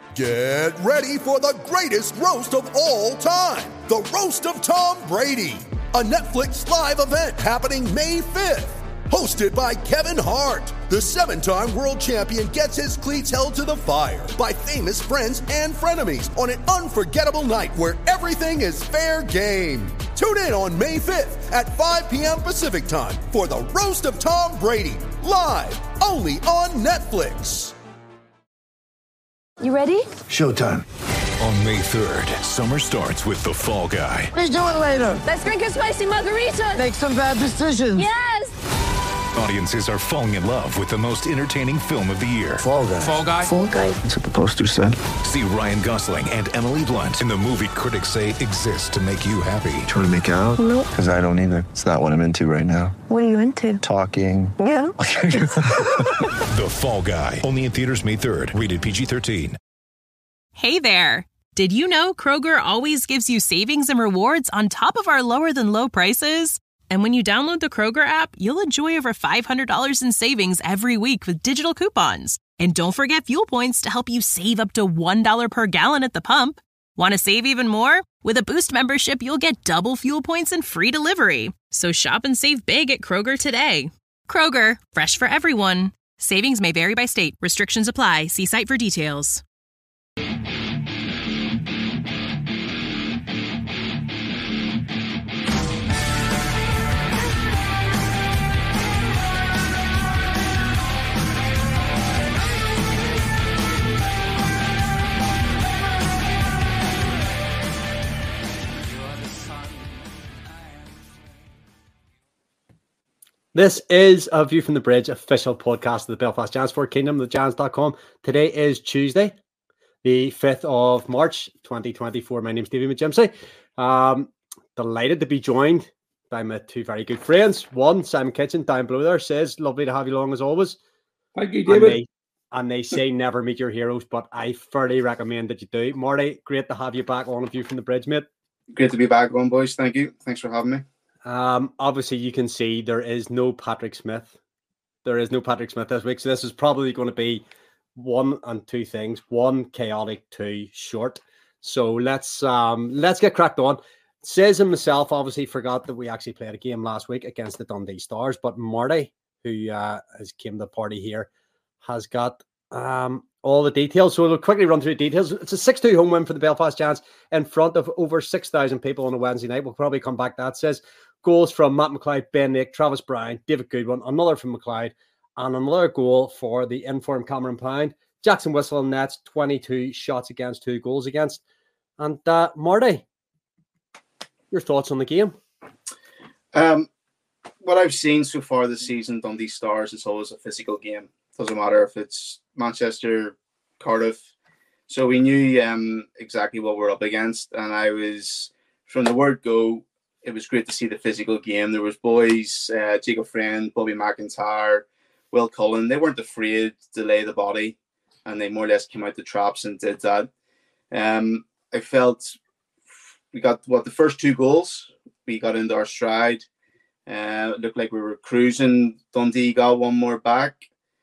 Get ready for the greatest roast of all time, the Roast of Tom Brady, a Netflix live event happening May 5th. Hosted by Kevin Hart, the 7-time world champion gets his cleats held to the fire by famous friends and frenemies on an unforgettable night where everything is fair game. Tune in on May 5th at 5 p.m. Pacific time for the Roast of Tom Brady, live only on Netflix. You ready? Showtime. On May 3rd, summer starts with The Fall Guy. Let's do it later. Let's drink a spicy margarita. Make some bad decisions. Yes! Audiences are falling in love with the most entertaining film of the year. Fall Guy. Fall Guy? Fall guy. That's what the poster said. See Ryan Gosling and Emily Blunt in the movie critics say exists to make you happy. Trying to make it out? Nope. Because I don't either. It's not what I'm into right now. What are you into? Talking. Yeah. The Fall Guy. Only in theaters May 3rd. Rated PG-13. Hey there. Did you know Kroger always gives you savings and rewards on top of our lower than low prices? And when you download the Kroger app, you'll enjoy over $500 in savings every week with digital coupons. And don't forget fuel points to help you save up to $1 per gallon at the pump. Want to save even more? With a Boost membership, you'll get double fuel points and free delivery. So shop and save big at Kroger today. Kroger, fresh for everyone. Savings may vary by state. Restrictions apply. See site for details. This is a View from the Bridge official podcast of the Belfast Giants for Kingdom, thegiants.com. Today is Tuesday, the 5th of March, 2024. My name's Stevie McGimsey. Delighted to be joined by my two very good friends. One, Simon Kitchen, down below there, says, lovely to have you along as always. Thank you, David. And they say never meet your heroes, but I thoroughly recommend that you do. Marty, great to have you back on A View from the Bridge, mate. Great to be back on, boys. Thank you. Thanks for having me. Obviously, you can see there is no Patrick Smith. There is no Patrick Smith this week. So this is probably going to be one and two things. One, chaotic. Two, short. So let's get cracked on. Says and myself obviously forgot that we actually played a game last week against the Dundee Stars. But Marty, who has came to the party here, has got all the details. So we'll quickly run through the details. It's a 6-2 home win for the Belfast Giants in front of over 6,000 people on a Wednesday night. We'll probably come back to that. Says goals from Matt McLeod, Ben Nick, Travis Bryan, David Goodwin, another from McLeod, and another goal for the informed Cameron Pound. Jackson Whistle nets 22 shots against, 2 goals against. And Marty, your thoughts on the game? What I've seen so far this season, Dundee Stars, it's always a physical game. Doesn't matter if it's Manchester, Cardiff. So we knew exactly what we're up against. And I was, from the word go, it was great to see the physical game. There was boys, Jacob Friend, Bobby McIntyre, Will Cullen. They weren't afraid to lay the body. And they more or less came out the traps and did that. I felt we got, the first 2 goals. We got into our stride. It looked like we were cruising. Dundee got one more back.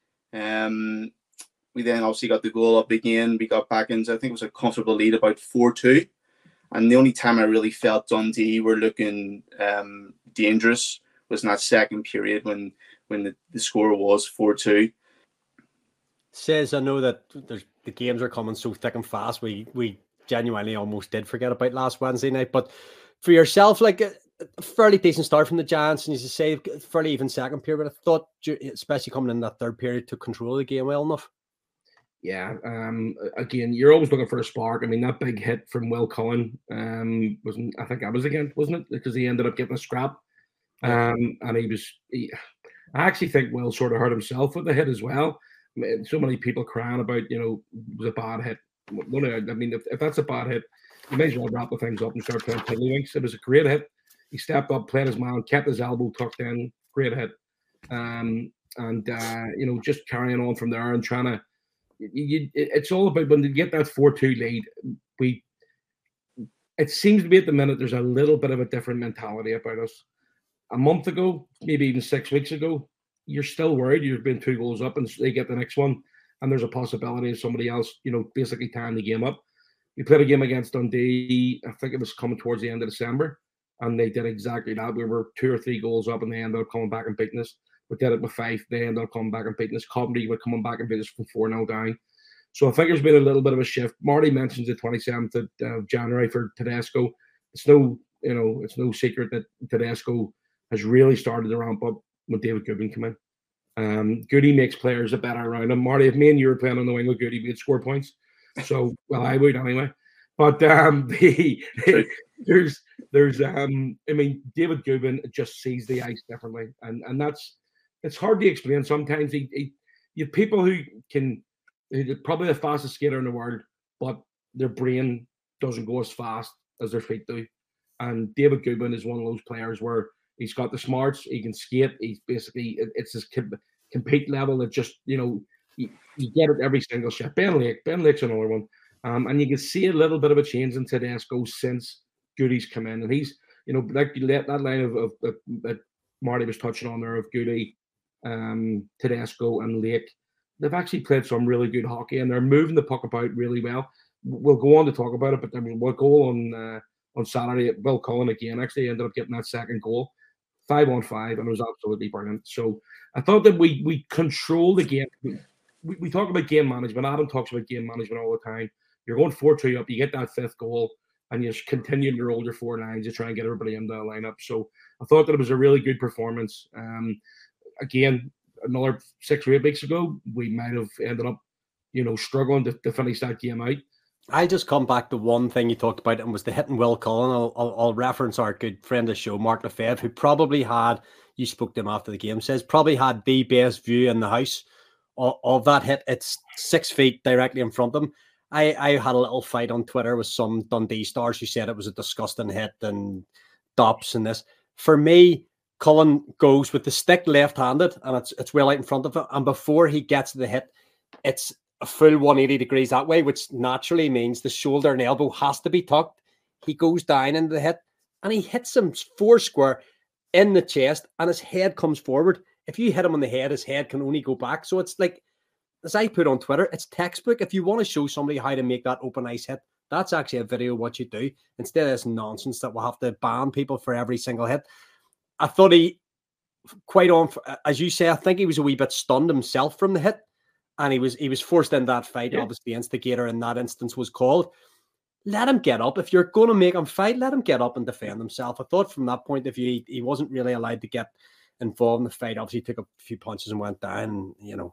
We then obviously got the goal up again. We got back into, I think it was a comfortable lead, about 4-2. And the only time I really felt Dundee were looking dangerous was in that second period when the score was 4-2. Says, I know that the games are coming so thick and fast. We genuinely almost did forget about last Wednesday night. But for yourself, like a fairly decent start from the Giants, and as you say, fairly even second period. But I thought, especially coming in that third period, to control the game well enough. Yeah. Again, you're always looking for a spark. I mean, that big hit from Will Cullen wasn't. I think that was again, wasn't it? Because he ended up getting a scrap, and I actually think Will sort of hurt himself with the hit as well. I mean, so many people crying about, it was a bad hit. I mean, if that's a bad hit, you may as well wrap the things up and start playing tiddlywinks. It was a great hit. He stepped up, played his man, kept his elbow tucked in. Great hit. Just carrying on from there and trying to. It's all about when you get that 4-2 lead. It seems to be at the minute there's a little bit of a different mentality about us. A month ago, maybe even 6 weeks ago, you're still worried. You've been 2 goals up and they get the next one. and there's a possibility of somebody else, basically tying the game up. We played a game against Dundee. I think it was coming towards the end of December, and they did exactly that. We were 2 or 3 goals up, and they ended up coming back and beating us. We did it with 5. They ended up coming back and beating us. Coventry were coming back and beating us from 4-0 down. So I think there's been a little bit of a shift. Marty mentions the 27th of January for Tedesco. It's no secret that Tedesco has really started to ramp up when David Goodwin came in. Goody makes players a better around him. Marty, if me and you were playing on the wing with Goody, we'd score points. So, well, I would anyway. But there's David Goodwin just sees the ice differently, and it's hard to explain. Sometimes you have people who they're probably the fastest skater in the world, but their brain doesn't go as fast as their feet do. And David Goodwin is one of those players where he's got the smarts, he can skate. He's basically, it's his compete level that just, you get it every single shot. Ben Lake's another one. And you can see a little bit of a change in Tedesco since Goody's come in. And he's, like that line of that Marty was touching on there of Goody, Tedesco and Lake. They've actually played some really good hockey, and they're moving the puck about really well. We'll go on to talk about it, but there was one goal on Saturday. Will Cullen again actually ended up getting that second goal, 5-on-5, and it was absolutely brilliant. So I thought that we controlled the game. We talk about game management. Adam talks about game management all the time. You're going 4-2 up, you get that 5th goal, and you just continue to roll your 4 lines to try and get everybody in the lineup. So I thought that it was a really good performance. Again, another 6 or 8 weeks ago, we might have ended up, struggling to finish that game out. I just come back to one thing you talked about, and was the hitting Will Cullen. I'll reference our good friend of the show, Mark Lefebvre, who probably had, you spoke to him after the game, says probably had the best view in the house of that hit. It's 6 feet directly in front of him. I had a little fight on Twitter with some Dundee stars who said it was a disgusting hit and dops and this. For me, Cullen goes with the stick left-handed, and it's well out in front of him. And before he gets to the hit, it's a full 180 degrees that way, which naturally means the shoulder and elbow has to be tucked. He goes down into the hit, and he hits him 4 square in the chest, and his head comes forward. If you hit him on the head, his head can only go back. So it's like, as I put on Twitter, it's textbook. If you want to show somebody how to make that open ice hit, that's actually a video of what you do, instead of this nonsense that we'll have to ban people for every single hit. I thought he, quite on, as you say, I think he was a wee bit stunned himself from the hit, and he was forced in that fight. Yeah. Obviously, the instigator in that instance was called. Let him get up. If you're going to make him fight, let him get up and defend himself. I thought from that point of view, he wasn't really allowed to get involved in the fight. Obviously, he took a few punches and went down.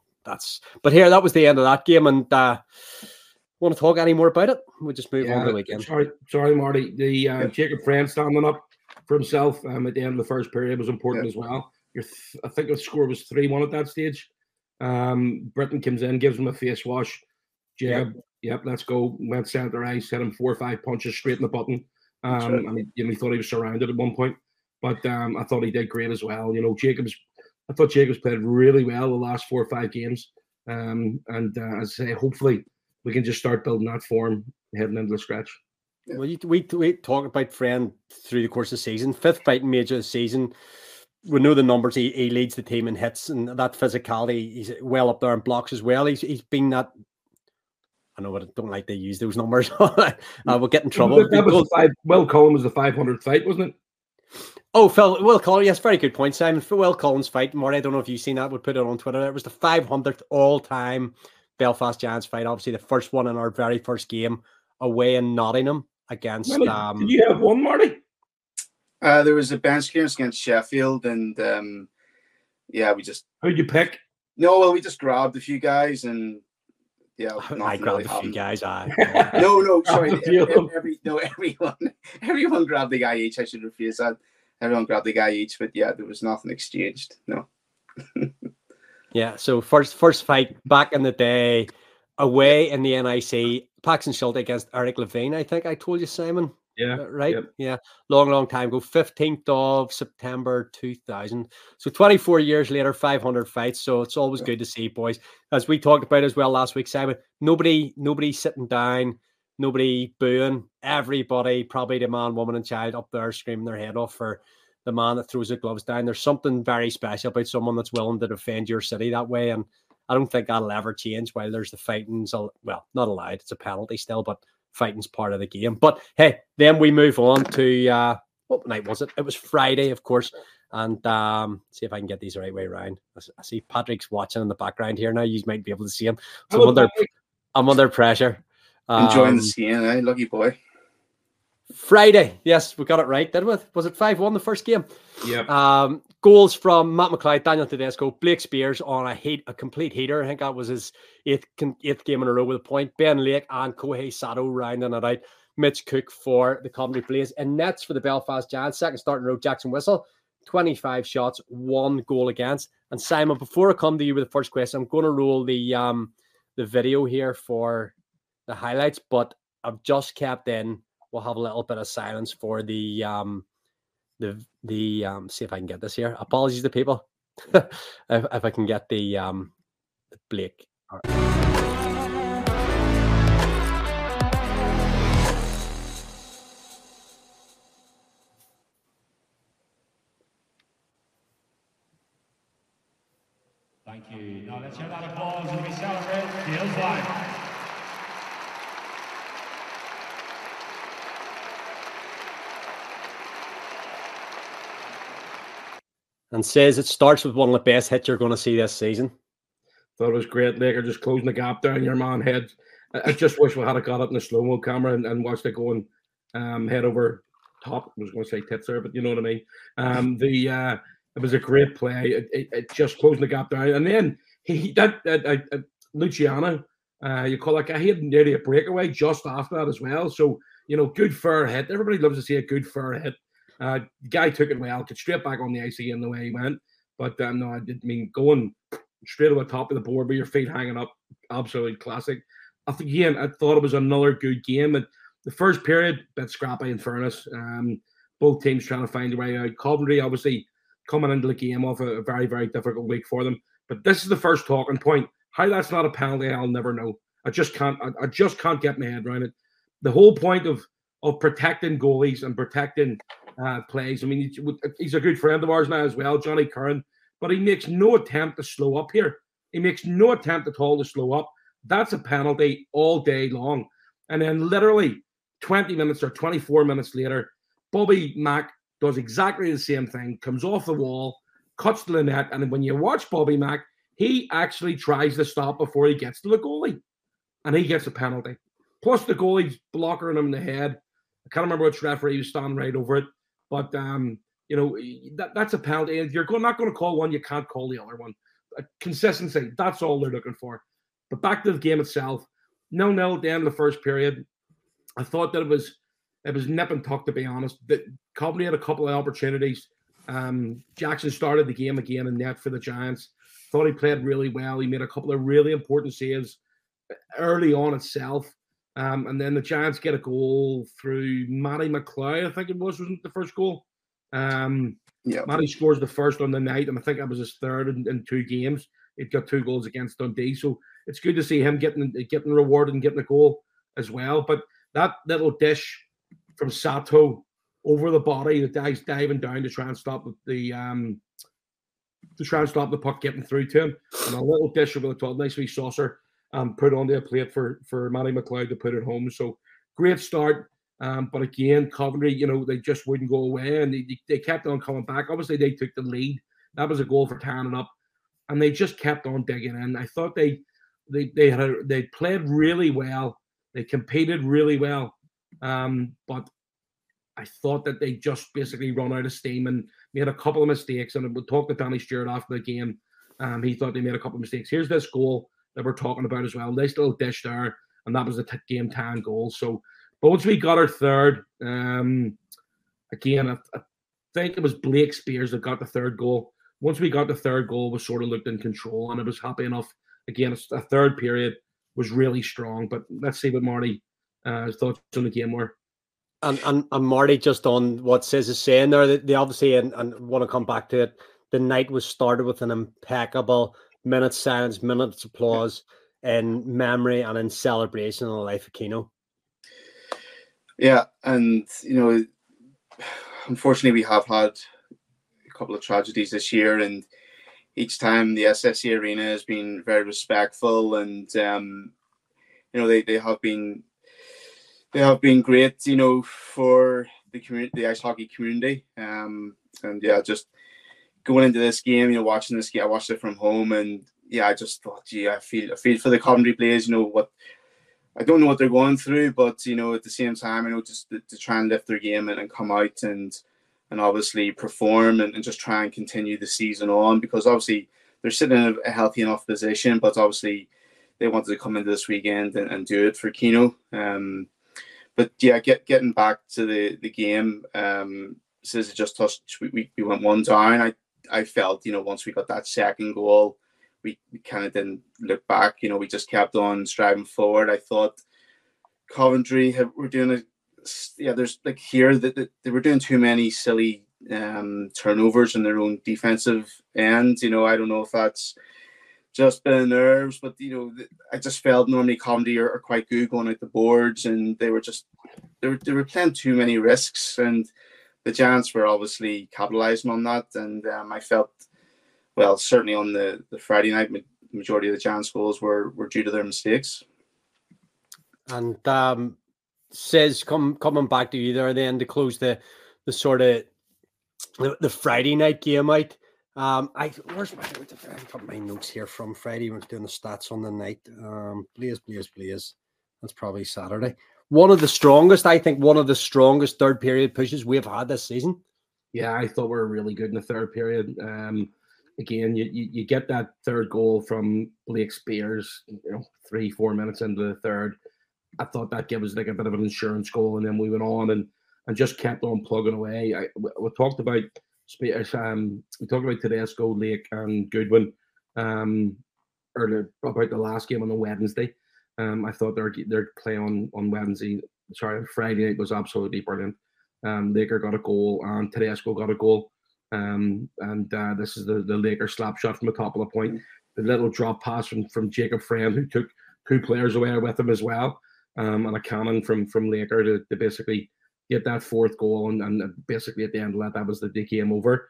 But here, that was the end of that game. And want to talk any more about it? We'll just move on to the weekend. Sorry, Marty. The Jacob Friend standing up for himself at the end of the first period was important as well. I think the score was 3-1 at that stage. Britton comes in, gives him a face wash. Jacob, let's go. Went centre ice, hit him 4 or 5 punches straight in the button. And he thought he was surrounded at one point. But I thought he did great as well. I thought Jacobs played really well the last 4 or 5 games. And as I say, hopefully we can just start building that form heading into the stretch. Well, we talk about Friend through the course of the season. 5th fighting major of the season. We know the numbers. He leads the team in hits, and that physicality. He's well up there in blocks as well. He's been that. I know, but I don't like to use those numbers. We'll get in trouble. Will Cullen was the 500th fight, wasn't it? Oh, Will Cullen, yes, very good point, Simon. For Will Cullen's fight, Marty, I don't know if you've seen that. We'll put it on Twitter. It was the 500th all-time Belfast Giants fight. Obviously, the first one in our very first game away in Nottingham against. Did you have one, Marty? There was a bench clearance against Sheffield, and we just. Who'd you pick? No, well, we just grabbed a few guys, and I grabbed a few guys. No, sorry. Everyone grabbed the guy each. I should rephrase that. Everyone grabbed the guy each, but there was nothing exchanged. No. Yeah. So first fight back in the day, away in the NIC, Paxton Schulte against Eric Levine. I think I told you, Simon. Yeah. Right. Yep. Yeah. Long time ago. 15th of September 2000. So 24 years later, 500 fights. So it's always good to see, boys. As we talked about as well last week, Simon. Nobody sitting down. Nobody booing. Everybody, probably the man, woman, and child, up there screaming their head off for the man that throws the gloves down. There's something very special about someone that's willing to defend your city that way. And I don't think that'll ever change while there's the fighting's, well, not allowed. It's a penalty still, but fighting's part of the game. But hey, then we move on to, what night was it? It was Friday, of course. And see if I can get these the right way around. I see Patrick's watching in the background here now. You might be able to see him. So I'm under pressure. Enjoying the scene, eh? Lucky boy. Friday. Yes, we got it right, didn't we? Was it 5-1 the first game? Yeah. Goals from Matt McLeod, Daniel Tedesco, Blake Spears on a complete heater. I think that was his eighth game in a row with a point. Ben Lake and Kohei Sato rounding it out. Mitch Cook for the Coventry Blaze. And nets for the Belfast Giants. Second start in a row, Jackson Whistle. 25 shots, 1 goal against. And Simon, before I come to you with the first question, I'm going to roll the video here for the highlights, but I've just kept in. We'll have a little bit of silence for the see if I can get this here. Apologies to people if I can get the Blake. All right. Thank you. Now let's hear that applause as we celebrate Gales Live. And says it starts with one of the best hits you're going to see this season. Thought it was great. Laker just closing the gap down your man head. I just wish we had got it in the slow-mo camera and watched it going head over top. I was going to say tits there, but you know what I mean. It was a great play. It just closing the gap down. And then Luciano, you call that guy, he had nearly a breakaway just after that as well. So, good fair hit. Everybody loves to see a good fair hit. The guy took it well, got straight back on the ice again the way he went. But no, I didn't mean going straight over the top of the board with your feet hanging up. Absolutely classic. I thought it was another good game. The first period, bit scrappy in fairness. Both teams trying to find a way out. Coventry, obviously, coming into the game off a very, very difficult week for them. But this is the first talking point. How that's not a penalty, I'll never know. I just can't get my head around it. The whole point of protecting goalies and protecting plays. I mean, he's a good friend of ours now as well, Johnny Curran, but he makes no attempt to slow up here. He makes no attempt at all to slow up. That's a penalty all day long. And then literally 20 minutes or 24 minutes later, Bobby Mack does exactly the same thing, comes off the wall, cuts to the net, and when you watch Bobby Mack, he actually tries to stop before he gets to the goalie, and he gets a penalty. Plus the goalie's blockering him in the head. I can't remember which referee was standing right over it, but that's a penalty. If you're not going to call one, you can't call the other one. Consistency, that's all they're looking for. But back to the game itself, 0-0 at the end of the first period. I thought that it was nip and tuck, to be honest. That Coventry had a couple of opportunities. Jackson started the game again in net for the Giants. Thought he played really well. He made a couple of really important saves early on itself. And then the Giants get a goal through Matty McLeod, I think it wasn't the first goal. Matty scores the first on the night, and I think that was his third in 2 games. He'd got 2 goals against Dundee. So it's good to see him getting rewarded and getting a goal as well. But that little dish from Sato over the body, the guy's diving down to try and stop the puck getting through to him, and a little dish over the top, nice wee saucer, put onto a plate for Matty McLeod to put it home. So great start, but again, Coventry, they just wouldn't go away, and they kept on coming back. Obviously, they took the lead. That was a goal for tying it up, and they just kept on digging in. I thought they played really well. They competed really well. But I thought that they just basically run out of steam and made a couple of mistakes. And we'll talk to Danny Stewart after the game. He thought they made a couple of mistakes. Here's this goal that we're talking about as well. Nice little dish there, and that was the game time goal. So, but once we got our third, again, I think it was Blake Spears that got the third goal. Once we got the third goal, we sort of looked in control, and it was happy enough. Again, a third period was really strong. But let's see what Marty thoughts on the game were. And Marty, just on what Sis is saying there, they obviously, and want to come back to it, the night was started with an impeccable minutes silence, minutes applause in memory and in celebration of the life of Keno. Yeah, and, unfortunately we have had a couple of tragedies this year, and, each time the SSE Arena has been very respectful, and they have been great, for the community, the ice hockey community. And yeah, just going into this game, watching this game, I watched it from home, and yeah, I just thought, I feel for the Coventry players. I don't know what they're going through, but at the same time, just to try and lift their game and come out and obviously perform and just try and continue the season on, because obviously they're sitting in a healthy enough position, but obviously they wanted to come into this weekend and do it for Keno. But yeah, getting back to the game, since it just touched, we went one down. I felt, once we got that second goal, we kind of didn't look back. We just kept on striving forward. I thought Coventry were doing there's like here that they were doing too many silly turnovers in their own defensive end. I don't know if that's just been nerves, but I just felt normally Coventry are quite good going out the boards, and they were playing too many risks, and the Giants were obviously capitalizing on that. And I felt, well, certainly on the Friday night, majority of the Giants goals were due to their mistakes. And says coming back to you there then to close the sort of the Friday night game out. I got my notes here from Friday when I was doing the stats on the night. Blaze. That's probably Saturday. One of the strongest third period pushes we've had this season. Yeah, I thought we were really good in the third period. Again, you get that third goal from Blake Spears, 3-4 minutes into the third. I thought that gave us like a bit of an insurance goal, and then we went on and just kept on plugging away. We talked about Tedesco, Lake, and Goodwin earlier about the last game on the Wednesday. I thought their play on Friday night was absolutely brilliant. Laker got a goal and Tedesco got a goal. And this is the Laker slap shot from the top of the point. The little drop pass from Jacob Friend, who took two players away with him as well. And a cannon from Laker to basically get that fourth goal, and basically at the end of that was the game over.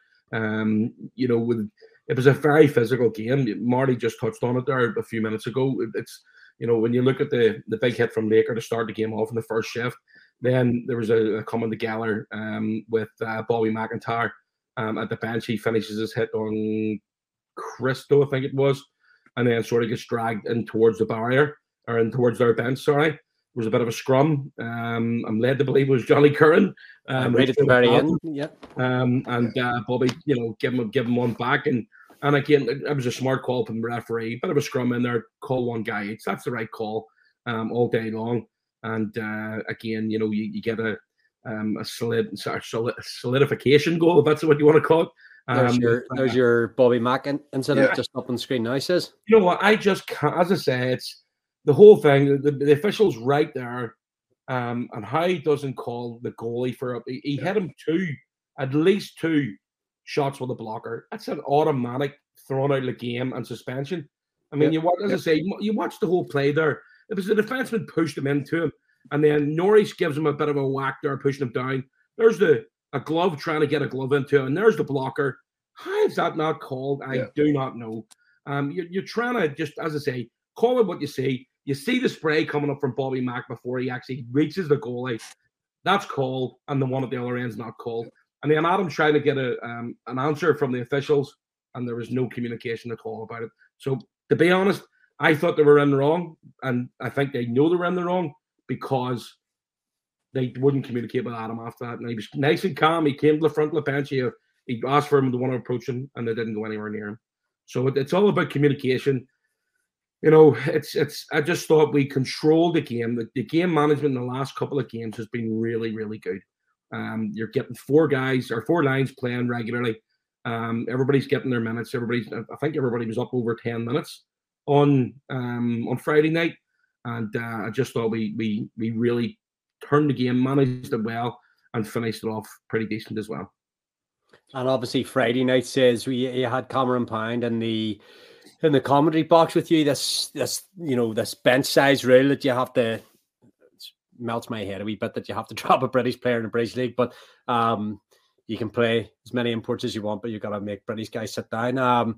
It was a very physical game. Marty just touched on it there a few minutes ago. It's when you look at the big hit from Laker to start the game off in the first shift, then there was a coming together with Bobby McIntyre at the bench. He finishes his hit on Christo, I think it was, and then sort of gets dragged in towards the barrier, or in towards their bench, sorry. There was a bit of a scrum. I'm led to believe it was Johnny Curran. Right at the very end, yeah. And Bobby, give him one back, and again, it was a smart call from the referee. Bit of a scrum in there, call one guy. That's the right call all day long. And again, you get a solidification goal, if that's what you want to call it. There's your Bobby Mack incident just up on the screen now, says. You know what? I just can't, as I say, it's the whole thing, the official's right there, and how he doesn't call the goalie for he hit him at least two shots with a blocker. That's an automatic thrown out of the game and suspension. I mean, you watch the whole play there. It was the defenseman pushed him into him, and then Norris gives him a bit of a whack there, pushing him down. There's a glove trying to get a glove into him, and there's the blocker. How is that not called? I do not know. You're trying to just, as I say, call it what you see. You see the spray coming up from Bobby Mack before he actually reaches the goalie. That's called, and the one at the other end is not called. And then Adam's trying to get an answer from the officials, and there was no communication at all about it. So, to be honest, I thought they were in the wrong, and I think they know they were in the wrong because they wouldn't communicate with Adam after that. And he was nice and calm. He came to the front of the bench. He asked for him to want to approach him, and they didn't go anywhere near him. So it's all about communication. It's. I just thought we controlled the game. The game management in the last couple of games has been really, really good. You're getting four lines playing regularly. Everybody's getting their minutes. I think everybody was up over 10 minutes on Friday night, and I just thought we really turned the game, managed it well, and finished it off pretty decent as well. And obviously Friday night says you had Cameron Pound in the commentary box with you. This bench size rule that you have to, melts my head a wee bit, that you have to drop a British player in the British League, but you can play as many imports as you want, but you've got to make British guys sit down.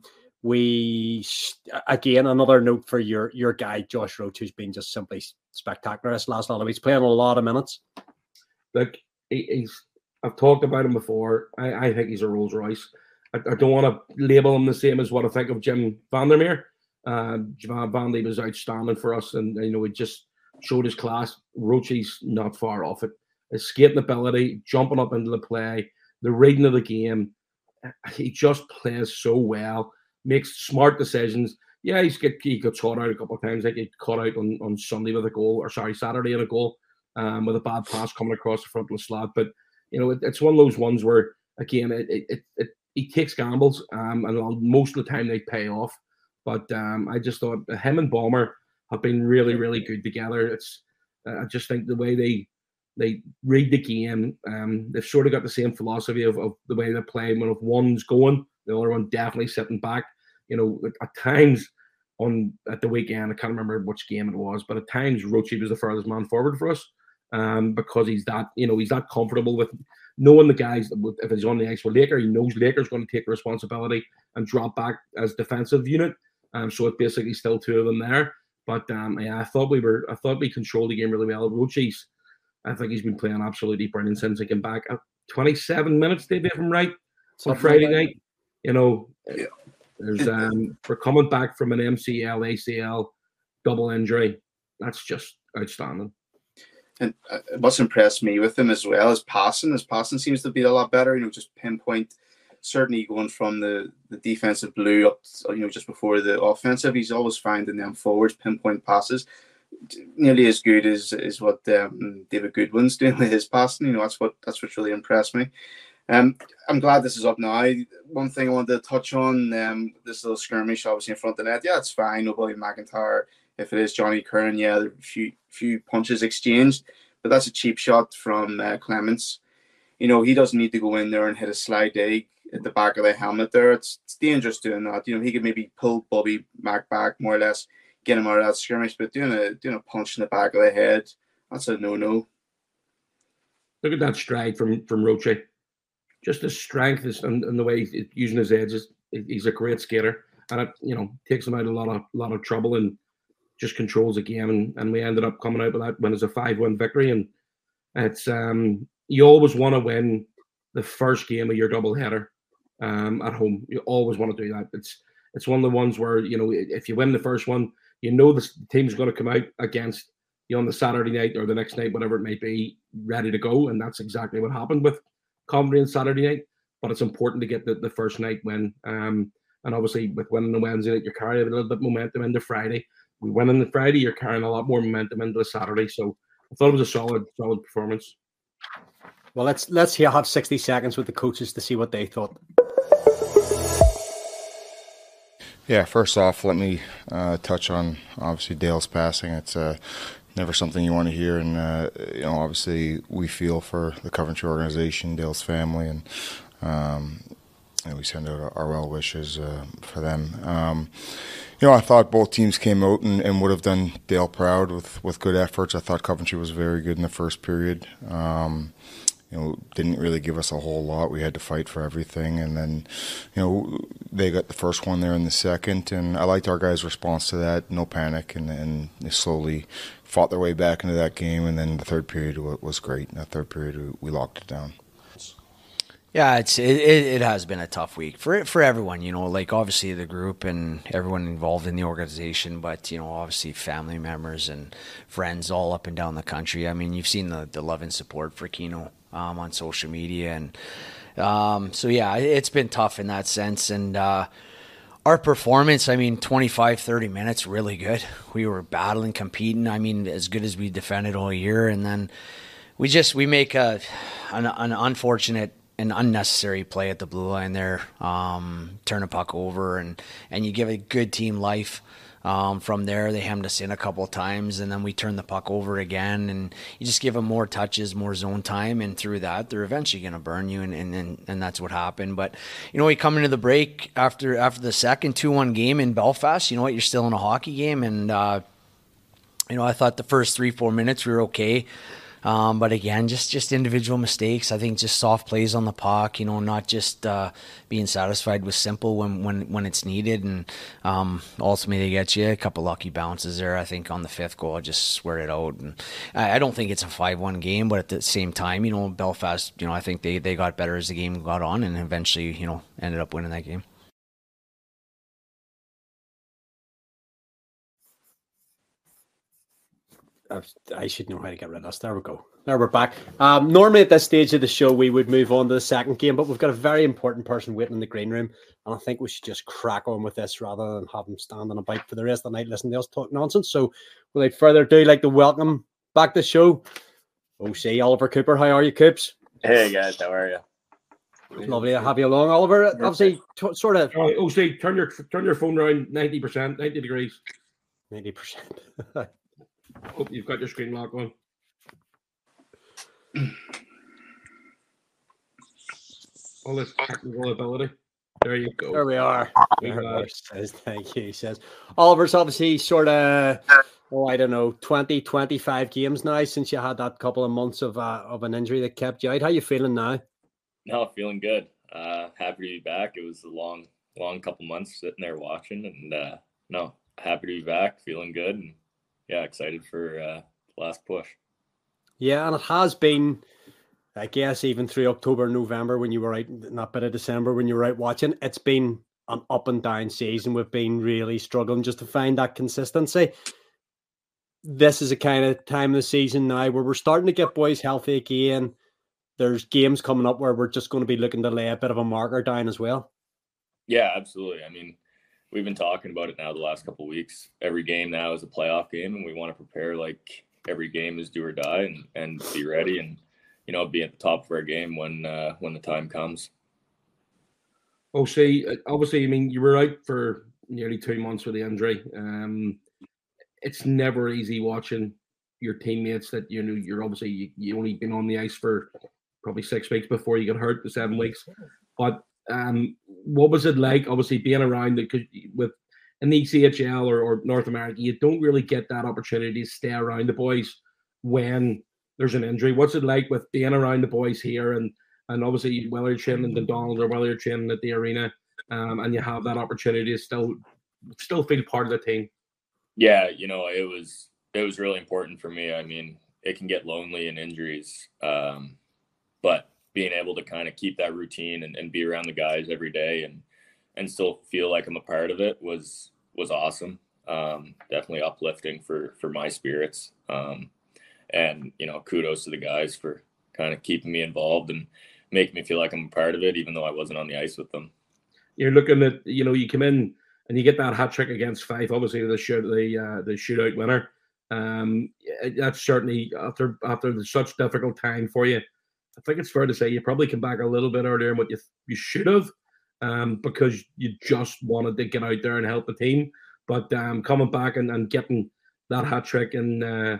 Again, another note for your guy, Josh Roach, who's been just simply spectacular this last lot of weeks, playing a lot of minutes. Look, I've talked about him before. I think he's a Rolls Royce. I don't want to label him the same as what I think of Jim Vandermeer. Van Lee was outstanding for us, and he just showed his class. Roachy's not far off it. His skating ability, jumping up into the play, the reading of the game. He just plays so well, makes smart decisions. Yeah, he got caught out a couple of times. I think he caught out on Sunday with a goal, Saturday in a goal, with a bad pass coming across the front of the slot. But it's one of those ones where, again, he takes gambles, and most of the time they pay off. But I just thought him and Bomber have been really, really good together. I just think the way they read the game, they've sort of got the same philosophy of the way they play. When if one's going, the other one definitely sitting back. At times at the weekend, I can't remember which game it was, but at times Roachy was the furthest man forward for us, because he's that comfortable with knowing the guys. If he's on the ice with Laker, he knows Laker's going to take responsibility and drop back as defensive unit. So it's basically still two of them there. But I thought we controlled the game really well. Roachy's, I think he's been playing absolutely brilliant since he came back. 27 minutes, David, if I'm right, on Friday night. There's we're coming back from an MCL, ACL, double injury. That's just outstanding. And what's impressed me with him as well is passing. His passing seems to be a lot better. Just pinpoint. Certainly going from the defensive blue up, just before the offensive, he's always finding them forwards, pinpoint passes, nearly as good as what David Goodwin's doing with his passing. That's what's really impressed me. I'm glad this is up now. One thing I wanted to touch on, this little skirmish, obviously in front of the net. Yeah, it's fine. Nobody McIntyre. If it is Johnny Curran, yeah, there are a few punches exchanged, but that's a cheap shot from Clements. He doesn't need to go in there and hit a slide egg at the back of the helmet there. It's dangerous doing that. He could maybe pull Bobby Mack back more or less, get him out of that skirmish, but doing a punch in the back of the head, that's a no-no. Look at that stride from Roachy. Just the strength and the way he's using his edges. He's a great skater, and it takes him out a lot of trouble and just controls the game. And we ended up coming out with that win as a 5-1 victory. And it's you always want to win the first game of your doubleheader at home. You always want to do that. It's one of the ones where if you win the first one, the team's going to come out against you on the Saturday night or the next night, whatever it may be, ready to go. And that's exactly what happened with Coventry on Saturday night. But it's important to get the first night win. And obviously with winning the Wednesday night, you're carrying a little bit of momentum into Friday. We win on the Friday, you're carrying a lot more momentum into the Saturday. So I thought it was a solid performance. Well, let's have 60 seconds with the coaches to see what they thought. Yeah, first off, let me touch on obviously Dale's passing. It's never something you want to hear, and obviously we feel for the Coventry organization, Dale's family, and we send out our well wishes for them. I thought both teams came out and would have done Dale proud with good efforts. I thought Coventry was very good in the first period. Didn't really give us a whole lot. We had to fight for everything, and then, they got the first one there in the second, and I liked our guys' response to that. No panic, and they slowly fought their way back into that game, and then the third period was great. In that third period, we locked it down. Yeah, it has been a tough week for everyone, obviously the group and everyone involved in the organization, but, obviously family members and friends all up and down the country. I mean, you've seen the love and support for Keno on social media. And so, yeah, it's been tough in that sense. And our performance, 25, 30 minutes, really good. We were battling, competing. As good as we defended all year. And then we make an unfortunate an unnecessary play at the blue line there, turn a puck over, and you give a good team life. From there, they hemmed us in a couple of times, and then we turn the puck over again, and you just give them more touches, more zone time, and through that, they're eventually going to burn you, and that's what happened. But, we come into the break after the second 2-1 game in Belfast, you're still in a hockey game, and, I thought the first 3-4 minutes we were okay. But again, just individual mistakes. I think just soft plays on the puck, not just being satisfied with simple when it's needed. And ultimately, they get you a couple lucky bounces there. I think on the fifth goal, just swear it out. And I don't think it's a 5-1 game, but at the same time, Belfast, I think they got better as the game got on and eventually, ended up winning that game. I should know how to get rid of this. There we go. There we're back. Normally at this stage of the show, we would move on to the second game, but we've got a very important person waiting in the green room, and I think we should just crack on with this rather than have him standing about for the rest of the night listening to us talk nonsense. So without further ado, I'd like to welcome back to the show, OC Oliver Cooper. How are you, Coops? Hey guys, how are you? Lovely to have you along, Oliver. Obviously, sort of. OC, turn your phone around 90%, 90 degrees. 90%. Hope you've got your screen lock on. All this technical ability. There you go. There we are. Thank you. He says Oliver's obviously sort of, 20, 25 games now since you had that couple of months of an injury that kept you out. How you feeling now? No, feeling good. Happy to be back. It was a long couple months sitting there watching, and happy to be back. Feeling good, and excited for last push. Yeah, and it has been, I guess, even through October, November when you were out, not bit of December when you were out watching, it's been an up and down season. We've been really struggling just to find that consistency. This is a kind of time of the season now where we're starting to get boys healthy again. There's games coming up where we're just going to be looking to lay a bit of a marker down as well. Yeah, absolutely. I mean, we've been talking about it now the last couple of weeks. Every game now is a playoff game, and we want to prepare like every game is do or die and be ready and, be at the top of our game when the time comes. Obviously, you were out for nearly 2 months with the injury. It's never easy watching your teammates that, you're obviously, you only been on the ice for probably 6 weeks before you got hurt, the 7 weeks. But what was it like, obviously, being around with in the ECHL or North America? You don't really get that opportunity to stay around the boys when there's an injury. What's it like with being around the boys here and obviously whether you're training in the Donald or whether you're training at the arena, and you have that opportunity to still feel part of the team? Yeah, it was really important for me. I mean, it can get lonely in injuries, but being able to kind of keep that routine and be around the guys every day and still feel like I'm a part of it was awesome. Definitely uplifting for my spirits. And, kudos to the guys for kind of keeping me involved and making me feel like I'm a part of it, even though I wasn't on the ice with them. You're looking at, you come in and you get that hat trick against Fife, obviously the shootout winner. That's certainly after such difficult time for you. I think it's fair to say you probably came back a little bit earlier than what you should have, because you just wanted to get out there and help the team. But coming back and getting that hat trick in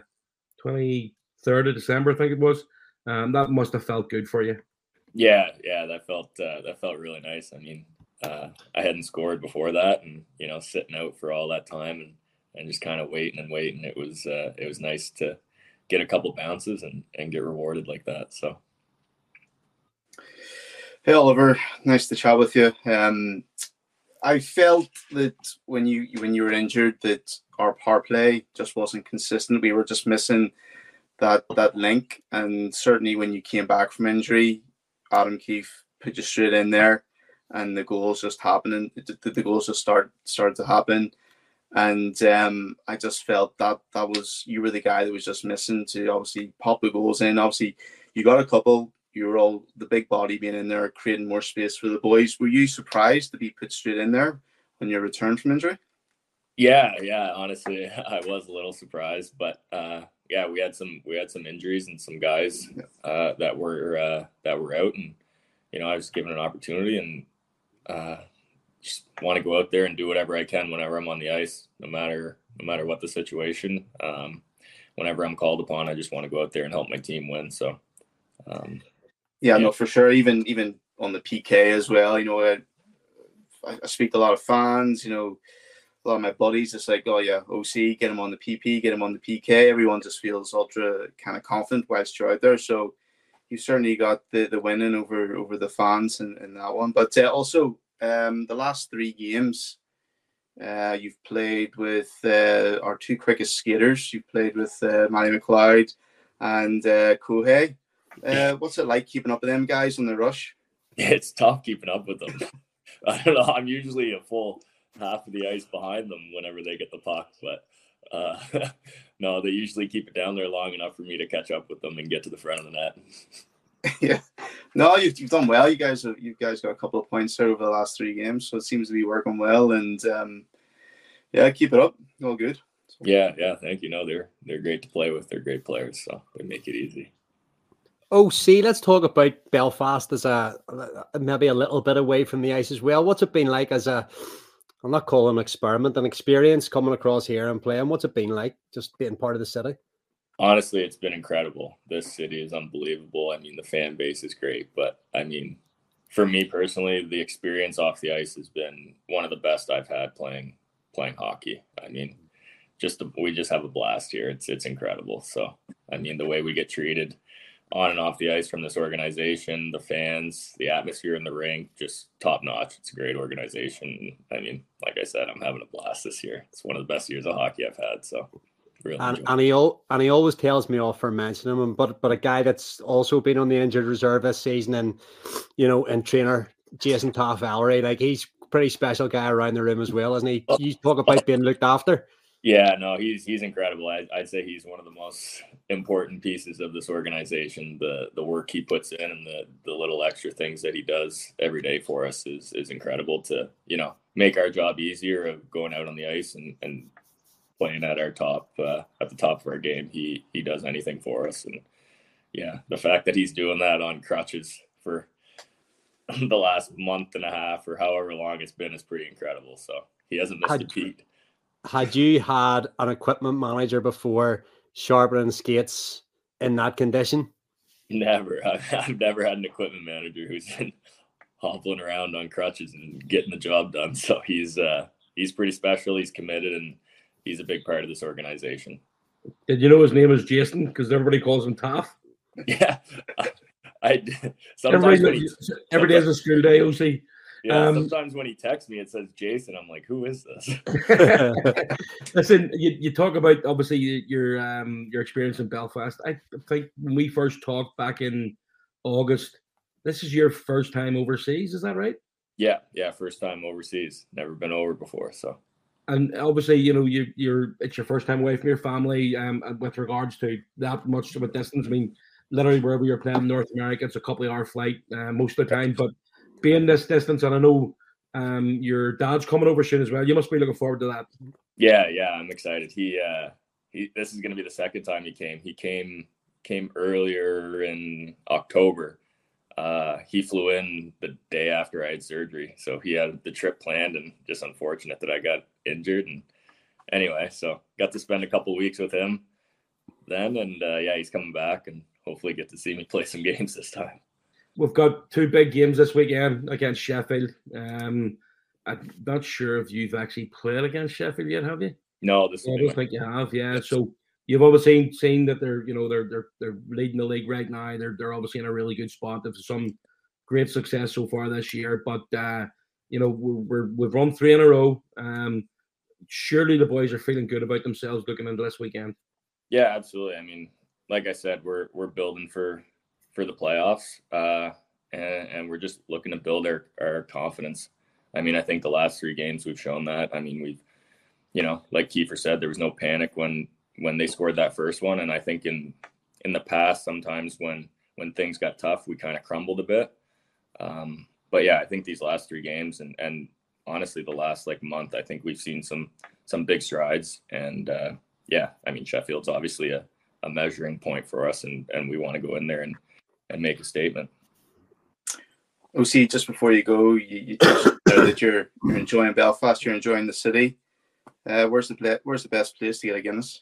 23rd of December, I think it was, that must have felt good for you. Yeah, that felt really nice. I mean, I hadn't scored before that, and sitting out for all that time and just kind of waiting. It was nice to get a couple bounces and get rewarded like that. So. Hey Oliver, nice to chat with you. I felt that when you were injured that our power play just wasn't consistent. We were just missing that link, and certainly when you came back from injury, Adam Keefe put you straight in there, and the goals just happening. The goals just started to happen, and I just felt that was you were the guy that was just missing to obviously pop the goals in. Obviously, you got a couple. You were all the big body being in there, creating more space for the boys. Were you surprised to be put straight in there when you returned from injury? Yeah. Honestly, I was a little surprised, but we had some injuries and some guys that were out, and I was given an opportunity and just want to go out there and do whatever I can whenever I'm on the ice, no matter what the situation. Whenever I'm called upon, I just want to go out there and help my team win. So. No, for sure. Even on the PK as well. I speak to a lot of fans. a lot of my buddies, it's like, oh yeah, OC, get him on the PP, get him on the PK. Everyone just feels ultra kind of confident whilst you're out there. So you certainly got the winning over the fans in that one. But also the last 3 games, you've played with our 2 quickest skaters. You've played with Manny McLeod and Kohei. What's it like keeping up with them guys on the rush? It's tough keeping up with them. I don't know. I'm usually a full half of the ice behind them whenever they get the puck, but no, they usually keep it down there long enough for me to catch up with them and get to the front of the net. Yeah, no, you've done well. You guys got a couple of points there over the last 3 games, so it seems to be working well. And yeah, keep it up. All good. Yeah, thank you. No, they're great to play with. They're great players, so they make it easy. OC, let's talk about Belfast as maybe a little bit away from the ice as well. What's it been like as I'm not calling an experiment, an experience coming across here and playing? What's it been like just being part of the city? Honestly, it's been incredible. This city is unbelievable. I mean, the fan base is great, but I mean, for me personally, the experience off the ice has been one of the best I've had playing hockey. I mean, we just have a blast here. It's incredible. So, I mean, the way we get treated on and off the ice from this organization, the fans, the atmosphere in the rink, just top notch. It's a great organization. I mean, like I said, I'm having a blast this year. It's one of the best years of hockey I've had. So, really and he always tells me off for mentioning him. But a guy that's also been on the injured reserve this season, and trainer Jason Toff-Valery, like he's a pretty special guy around the room as well, isn't he? You talk about being looked after. Yeah, no, he's incredible. I'd say he's one of the most important pieces of this organization. The work he puts in and the little extra things that he does every day for us is incredible to, make our job easier of going out on the ice and playing at our top, at the top of our game. He does anything for us. And yeah, the fact that he's doing that on crutches for the last month and a half or however long it's been is pretty incredible. So he hasn't missed a beat. Had you had an equipment manager before sharpening skates in that condition? Never. I've never had an equipment manager who's been hobbling around on crutches and getting the job done. So he's pretty special. He's committed, and he's a big part of this organization. Did you know his name is Jason? Because everybody calls him Taff. Yeah. Every day is a school day, OC. Yeah, sometimes when he texts me, it says Jason. I'm like, who is this? Listen, you talk about obviously your experience in Belfast. I think when we first talked back in August, this is your first time overseas. Is that right? Yeah, first time overseas. Never been over before. So, and obviously, it's your first time away from your family. With regards to that much of a distance, I mean, literally wherever you're playing in North America, it's a couple of hour flight most of the time, but being this distance, and I know your dad's coming over soon as well. You must be looking forward to that. Yeah, I'm excited. He this is going to be the second time he came. He came earlier in October. He flew in the day after I had surgery, so he had the trip planned, and just unfortunate that I got injured. And anyway, so got to spend a couple of weeks with him then, and he's coming back, and hopefully get to see me play some games this time. We've got 2 big games this weekend against Sheffield. I'm not sure if you've actually played against Sheffield yet, have you? No, I don't think you have. Yeah, so you've obviously seen that they're leading the league right now. They're obviously in a really good spot. They've some great success so far this year, but we've run 3 in a row. Surely the boys are feeling good about themselves looking into this weekend. Yeah, absolutely. I mean, like I said, we're building for the playoffs, and we're just looking to build our confidence. I mean, I think the last 3 games we've shown that. I mean, we've, like Kiefer said, there was no panic when they scored that first one. And I think in the past, sometimes when things got tough, we kind of crumbled a bit. But yeah, I think these last 3 games and honestly, the last month, I think we've seen some big strides. And I mean, Sheffield's obviously a measuring point for us, and we want to go in there and make a statement. OC, just before you go, you touched that you're enjoying Belfast, you're enjoying the city. Where's the best place to get a Guinness?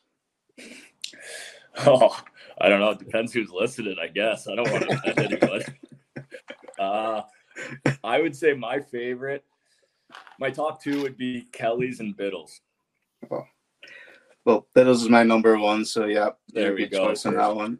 Oh, I don't know. It depends who's listening, I guess. I don't want to offend anyone. I would say my favorite My top two would be Kelly's and Biddles. Oh. Well, Biddles is my number one, so yeah, there we go. Choice on that one.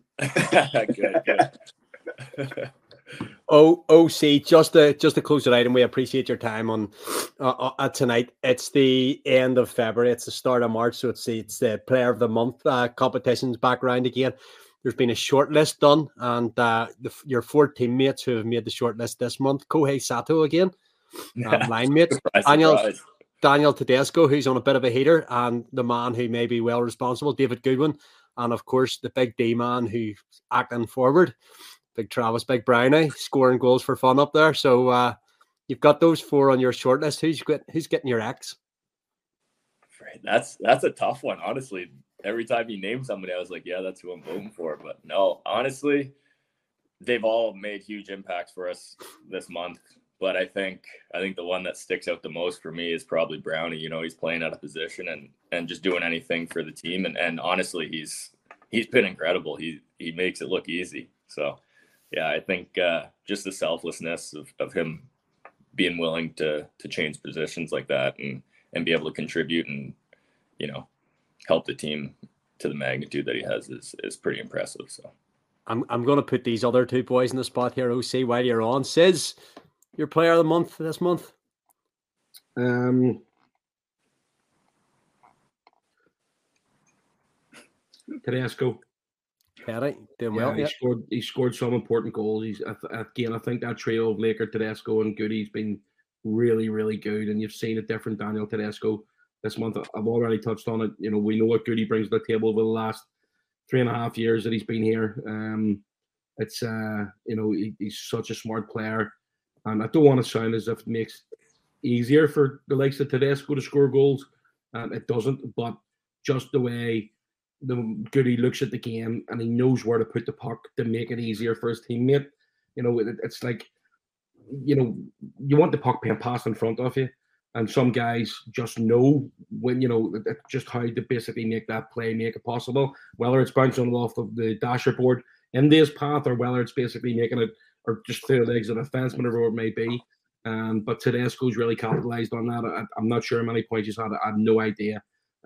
Good. OC, just to close it out, and we appreciate your time on tonight. It's the end of February. It's the start of March, so it's the Player of the Month competitions back around again. There's been a short list done, and your 4 teammates who have made the short list this month: Kohei Sato again, line mate, Daniel Tedesco, who's on a bit of a heater, and the man who may be well responsible, David Goodwin, and of course the big D man who's acting forward, Big Travis, Big Brownie, scoring goals for fun up there. So you've got those 4 on your shortlist. Who's getting your X? That's a tough one, honestly. Every time you name somebody, I was like, yeah, that's who I'm voting for. But no, honestly, they've all made huge impacts for us this month. But I think the one that sticks out the most for me is probably Brownie. You know, he's playing out of position and just doing anything for the team. And honestly, he's been incredible. He makes it look easy. So yeah, I think just the selflessness of him being willing to change positions like that and be able to contribute and, you know, help the team to the magnitude that he has is pretty impressive. So I'm going to put these other 2 boys in the spot here, OC, while you're on. Sis, your Player of the Month this month? Tedesco. Petty, doing well. He scored some important goals. I think that trio of Laker, Tedesco, and Goody's been really, really good. And you've seen a different Daniel Tedesco this month. I've already touched on it. You know, we know what Goody brings to the table over the last 3.5 years that he's been here. It's you know, he's such a smart player, and I don't want to sound as if it makes it easier for the likes of Tedesco to score goals. It doesn't, but just the way the Goody looks at the game and he knows where to put the puck to make it easier for his teammate. You know, it's like, you know, you want the puck being passed in front of you, and some guys just know when, you know, just how to basically make that play, make it possible, whether it's bouncing off of the dasher board into his path or whether it's basically making it or just through the legs of the defenseman or whatever it may be. But Tedesco's really capitalized on that. I'm not sure how many points he's had. I have no idea.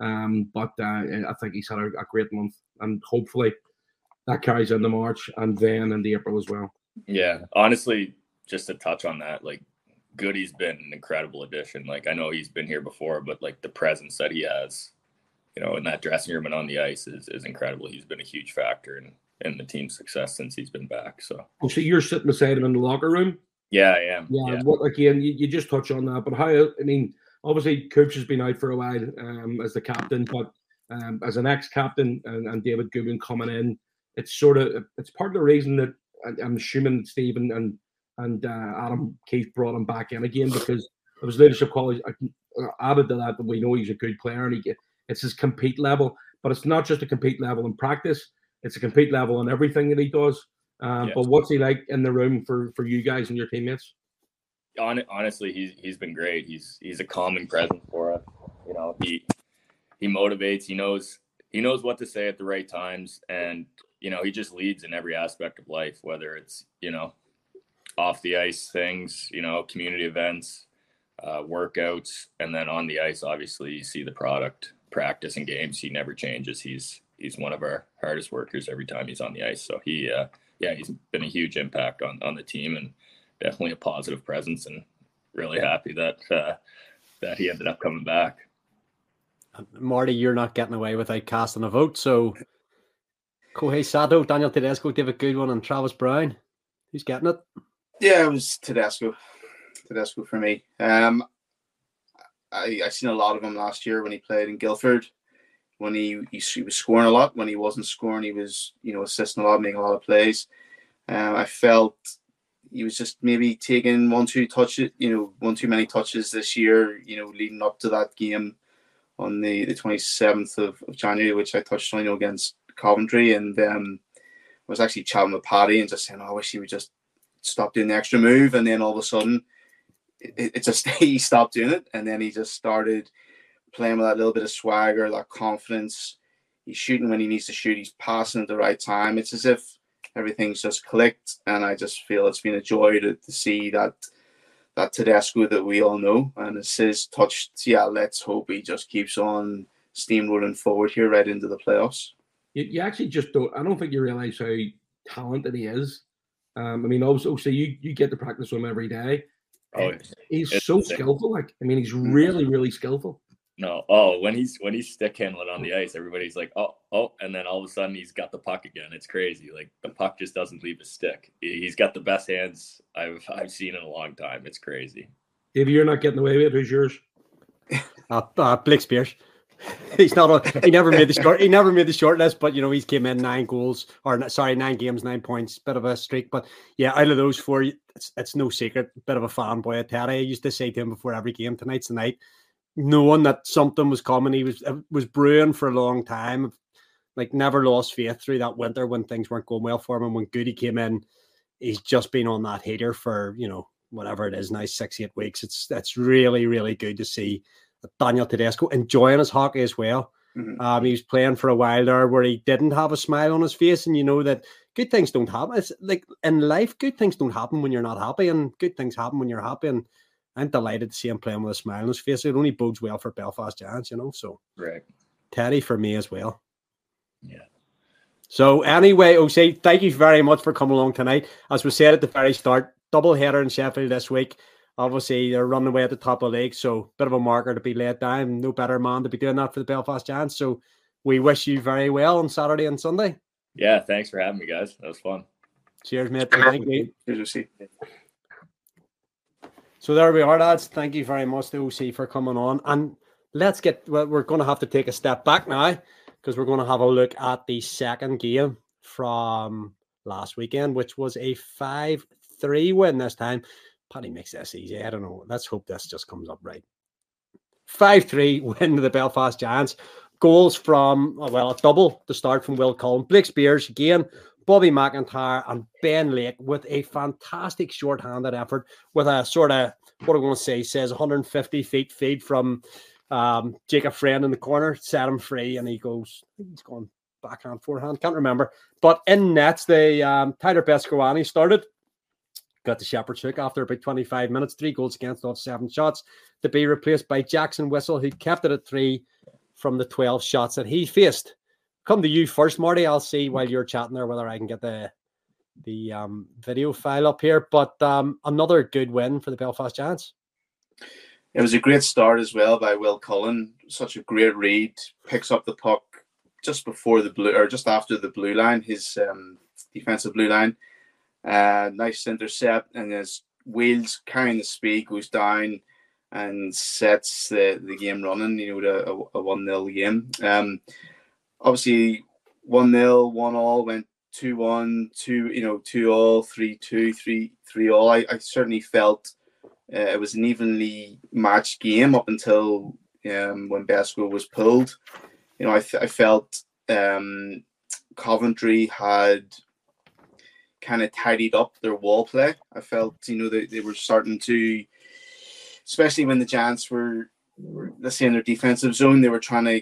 But I think he's had a great month, and hopefully that carries into March and then into April as well. Yeah, honestly, just to touch on that, like, Goody's been an incredible addition. Like, I know he's been here before, but like the presence that he has, you know, in that dressing room and on the ice is incredible. He's been a huge factor in the team's success since he's been back. So you're sitting beside him in the locker room? Yeah, I am. Yeah. What, again, you just touch on that, but how, I mean, obviously Coops has been out for a while as the captain, but as an ex-captain and David Goodwin coming in, it's part of the reason that I'm assuming Stephen and Adam Keefe brought him back in again, because it was leadership quality added to that we know he's a good player and it's his compete level, but it's not just a compete level in practice, it's a compete level in everything that he does. But what's he like in the room for you guys and your teammates? Honestly, he's been great. He's a calming presence for us. You know, he motivates. He knows what to say at the right times, and you know, he just leads in every aspect of life, whether it's, you know, off the ice things, you know, community events, workouts, and then on the ice, obviously you see the product, practice and games. He never changes. He's one of our hardest workers every time he's on the ice. So he's been a huge impact on the team and definitely a positive presence, and really happy that he ended up coming back. Marty, you're not getting away without casting a vote. So Kohei Sato, Daniel Tedesco, David Goodwin, and Travis Brown. Who's getting it? Yeah, it was Tedesco. Tedesco for me. I seen a lot of him last year when he played in Guildford. When he was scoring a lot. When he wasn't scoring, he was, you know, assisting a lot, making a lot of plays. I felt he was just maybe taking one too many touches this year, you know, leading up to that game on the 27th of January, which I touched on, you know, against Coventry. And I was actually chatting with Paddy and just saying, I wish he would just stop doing the extra move. And then all of a sudden, it just he stopped doing it. And then he just started playing with that little bit of swagger, that confidence. He's shooting when he needs to shoot. He's passing at the right time. It's as if everything's just clicked. And I just feel it's been a joy to see that Tedesco that we all know, and it's his touch. Yeah, let's hope he just keeps on steamrolling forward here right into the playoffs. You actually just don't. I don't think you realize how talented he is. I mean, also you get to practice with him every day. Oh, he's so skillful. Like, I mean, he's really, really skillful. No, when he's stick handling on the ice, everybody's like, oh, and then all of a sudden he's got the puck again. It's crazy. Like, the puck just doesn't leave his stick. He's got the best hands I've seen in a long time. It's crazy. If you're not getting away with it, who's yours? Blake Spears. He never made the short list, but he's came in 9 games, 9 points, bit of a streak. But yeah, out of those 4, it's no secret, bit of a fanboy of Teddy. I used to say to him before every game, tonight's the night, knowing that something was coming. He was brewing for a long time, like never lost faith through that winter when things weren't going well for him. And when Goody came in, he's just been on that heater for whatever it is now, 6-8 weeks. It's really, really good to see Daniel Tedesco enjoying his hockey as well. Mm-hmm. He was playing for a while there where he didn't have a smile on his face, and you know that good things don't happen. It's like in life, good things don't happen when you're not happy, and good things happen when you're happy. And I'm delighted to see him playing with a smile on his face. It only bodes well for Belfast Giants, So right, Teddy for me as well. Yeah. So anyway, OC, thank you very much for coming along tonight. As we said at the very start, double header in Sheffield this week. Obviously, they're running away at the top of the league, so bit of a marker to be laid down. No better man to be doing that for the Belfast Giants. So we wish you very well on Saturday and Sunday. Yeah, thanks for having me, guys. That was fun. Cheers, mate. Thank you. Cheers, OC. So there we are, lads. Thank you very much to OC for coming on. And we're going to have to take a step back now because we're going to have a look at the second game from last weekend, which was a 5-3 win this time. Paddy makes this easy. I don't know. Let's hope this just comes up right. 5-3 win to the Belfast Giants. Goals from, a double to start from Will Cullen. Blake Spears again, Bobby McIntyre and Ben Lake with a fantastic short-handed effort with a sort of, what I'm going to say, says 150 feet feed from Jacob Friend in the corner, set him free, and he's going backhand, forehand, can't remember. But in nets, Tyler Beskorowany started. Got the Shepherd's hook after about 25 minutes, 3 goals against off 7 shots to be replaced by Jackson Whistle, who kept it at 3 from the 12 shots that he faced. Come to you first, Marty. I'll see while you're chatting there whether I can get the video file up here. But another good win for the Belfast Giants. It was a great start as well by Will Cullen. Such a great read. Picks up the puck just before just after the blue line, his defensive blue line. Nice intercept, and his wheels carrying the speed goes down and sets the game running, to a 1-0 game. Obviously 1-0, 1-1, went 2-1, 2-2-all, 3-2, 3-3-all. I certainly felt it was an evenly matched game up until when Besko was pulled. I felt Coventry had kind of tidied up their wall play. I felt, they were starting to, especially when the Giants were, let's say, in their defensive zone, they were trying to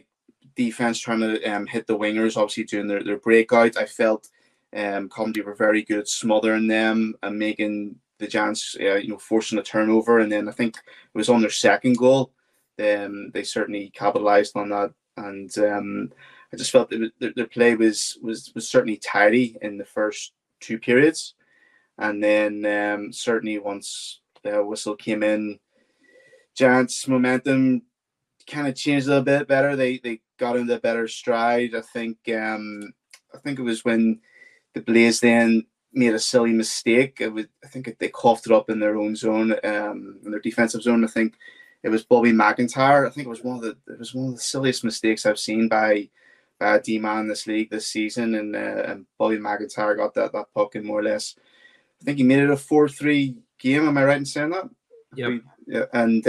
hit the wingers, obviously doing their breakout. I felt Coventry were very good at smothering them and making the Giants, forcing a turnover. And then I think it was on their second goal. They certainly capitalized on that. And I just felt that their play was certainly tidy in the first 2 periods. And then certainly once the whistle came in, Giants' momentum kind of changed a little bit better. They got into a better stride. I think it was when the Blaze then made a silly mistake. I think they coughed it up in their own zone, in their defensive zone. I think it was Bobby McIntyre. I think it was one of the silliest mistakes I've seen by a D-man in this league this season. And Bobby McIntyre got that puck in more or less. I think he made it a 4-3 game. Am I right in saying that? Yep. And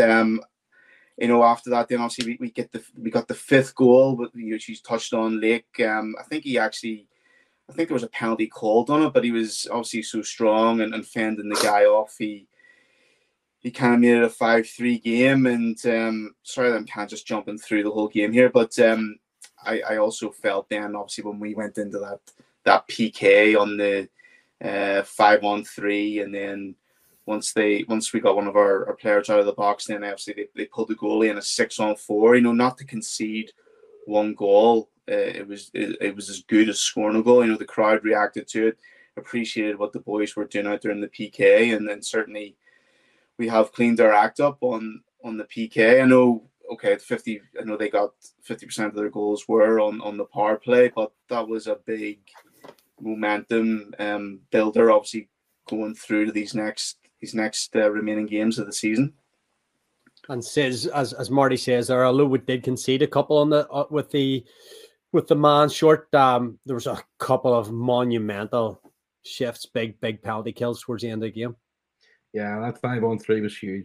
after that, then obviously we got the 5th goal, but she's touched on Lake. I think there was a penalty called on it, but he was obviously so strong and fending the guy off. He kind of made it a 5-3 game. And sorry that I'm kind of just jumping through the whole game here, but I also felt then obviously when we went into that PK on the 5-on-3, and then once we got one of our players out of the box, then obviously they pulled the goalie in a 6-on-4. Not to concede one goal. It was as good as scoring a goal. The crowd reacted to it, appreciated what the boys were doing out there in the PK, and then certainly we have cleaned our act up on the PK. I know they got 50% of their goals were on the power play, but that was a big momentum builder, obviously going through to these next remaining games of the season. And says, as Marty says, there, although we did concede a couple on the with the man short, there was a couple of monumental shifts, big penalty kills towards the end of the game. Yeah, that 5-on-3 was huge.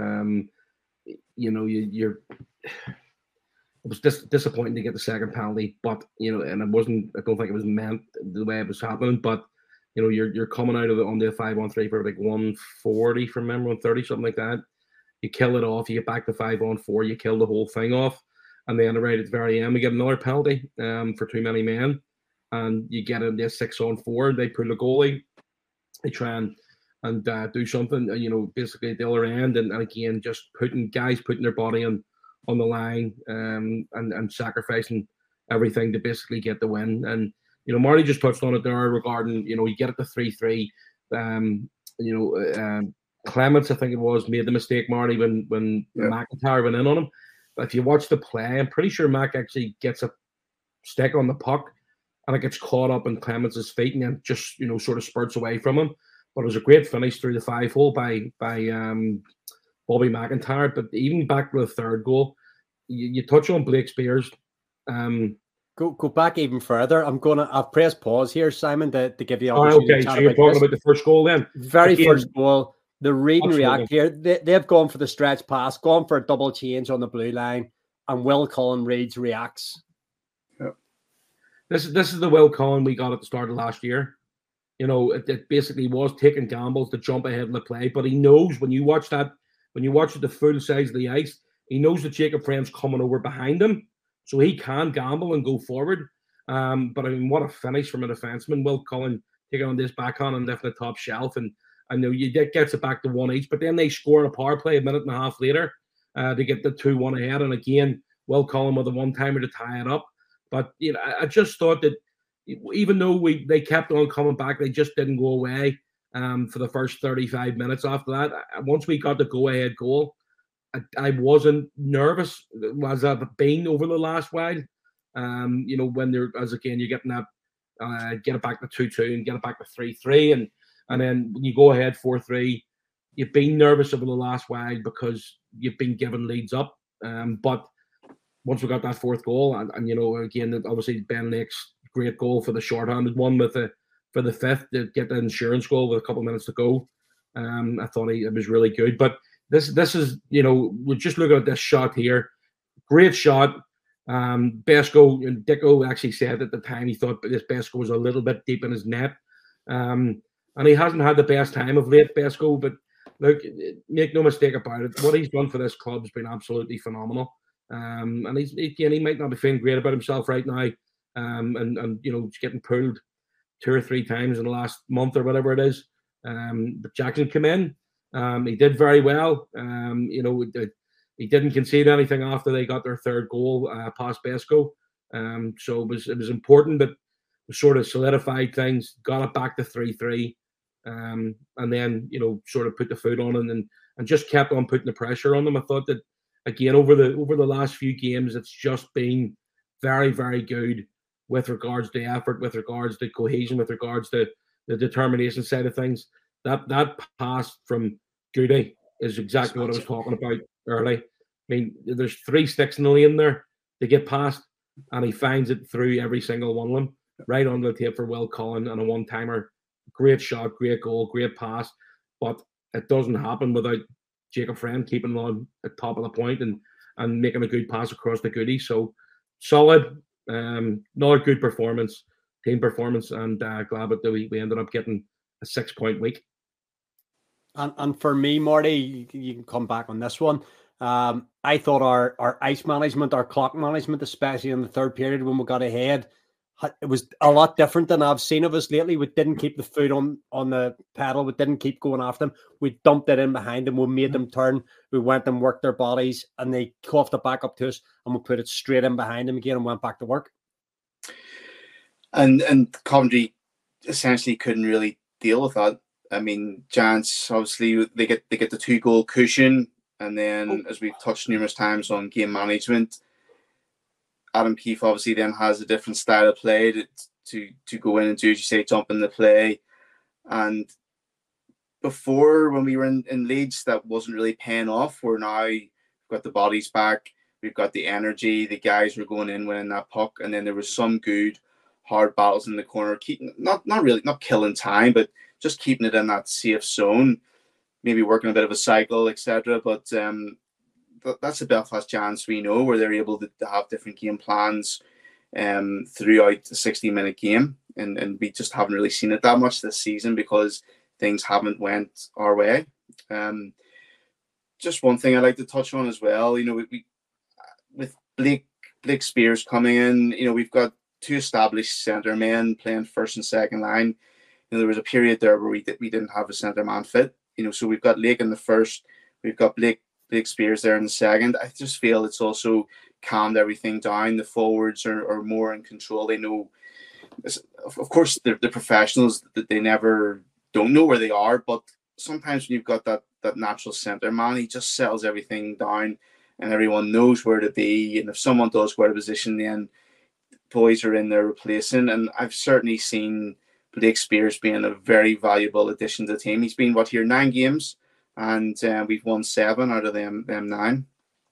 It was disappointing to get the second penalty, but and it wasn't. I don't think it was meant the way it was happening. But you're coming out of it on the 5-on-3 for like 140 from memory, 130, something like that. You kill it off. You get back to 5-on-4. You kill the whole thing off, and then right at the very end, we get another penalty for too many men, and you get in this 6-on-4. They pull the goalie. They try and do something, basically at the other end, and again, just putting their body on the line and sacrificing everything to basically get the win. And Marty just touched on it there regarding you get it to 3-3. Clements, I think it was, made the mistake, Marty, when McIntyre went in on him. But if you watch the play, I'm pretty sure Mac actually gets a stick on the puck and it gets caught up in Clements' feet and then just sort of spurts away from him. But it was a great finish through the 5-hole by Bobby McIntyre. But even back to the third goal, you touch on Blake Spears. Go back even further. I've pressed pause here, Simon, to give you the opportunity. Okay, so you're talking about the first goal then? First goal. The read and react here. They've gone for the stretch pass, gone for a double change on the blue line, and Will Cullen reacts. Yep. This is the Will Cullen we got at the start of last year. It basically was taking gambles to jump ahead in the play, but he knows when you watch it the full size of the ice, he knows that Jacob Friend's coming over behind him, so he can gamble and go forward. But I mean, what a finish from a defenseman. Will Cullen taking on this backhand and lifting the top shelf, and I know that gets it back to 1-each, but then they score a power play a minute and a half later to get the 2-1 ahead, and again, Will Cullen with a one-timer to tie it up. But I just thought that even though they kept on coming back, they just didn't go away for the first 35 minutes after that. Once we got the go-ahead goal, I wasn't nervous as I've been over the last while. When you're getting that, get it back to 2-2 and get it back to 3-3, and then when you go ahead 4-3, you've been nervous over the last while because you've been given leads up. But once we got that fourth goal, and again, obviously Ben Lake's great goal for the shorthanded one for the fifth to get the insurance goal with a couple of minutes to go. I thought it was really good. But this is, we're just looking at this shot here. Great shot. Besko and Dicko actually said at the time he thought this Besko was a little bit deep in his net. And he hasn't had the best time of late, Besko, but look, make no mistake about it. What he's done for this club has been absolutely phenomenal. And he might not be feeling great about himself right now. And he's getting pulled 2 or 3 times in the last month or whatever it is. But Jackson came in. He did very well. He didn't concede anything after they got their third goal past Besko. So it was important, but we sort of solidified things, got it back to 3-3. And then, sort of put the foot on and just kept on putting the pressure on them. I thought that, again, over the last few games, it's just been very, very good with regards to effort, with regards to cohesion, with regards to the determination side of things. That pass from Goody is exactly what I was talking about early. I mean, there's 3 sticks in the lane there to get past, and he finds it through every single one of them, right on the tape for Will Cullen and a one-timer. Great shot, great goal, great pass, but it doesn't happen without Jacob Friend keeping on at top of the point and making a good pass across the Goody. So solid, another good performance, team performance, and glad that we ended up getting a 6-point week. And for me, Marty, you can come back on this one. I thought our ice management, our clock management, especially in the third period when we got ahead, it was a lot different than I've seen of us lately. We didn't keep the foot on the pedal. We didn't keep going after them. We dumped it in behind them. We made them turn. We went and worked their bodies, and they coughed it back up to us, and we put it straight in behind them again and went back to work. And Coventry essentially couldn't really deal with that. I mean, Giants, obviously, they get the 2-goal cushion, and then, as we've touched numerous times on game management, Adam Keefe obviously then has a different style of play to go in and do, as you say, jump in the play. And before, when we were in Leeds, that wasn't really paying off. We're now, we've got the bodies back, we've got the energy, the guys were going in winning that puck, and then there was some good hard battles in the corner, keeping not killing time, but just keeping it in that safe zone, maybe working a bit of a cycle, etc. But that's the Belfast Giants we know, where they're able to have different game plans throughout the 60-minute game, and we just haven't really seen it that much this season because things haven't went our way. Just one thing I'd like to touch on as well, you know, we with Blake Spears coming in, you know, we've got 2 established centre men playing first and second line. You know, there was a period there where we didn't have a centre man fit. You know, so we've got Lake in the first, we've got Blake Spears there in the second. I just feel it's also calmed everything down. The forwards are more in control. They know, of course, they're professionals, that they never don't know where they are, but sometimes when you've got that natural centre man, he just settles everything down and everyone knows where to be. And if someone does go out of position, then boys are in there replacing. And I've certainly seen Blake Spears being a very valuable addition to the team. He's been, 9 games, and we've won 7 out of them 9.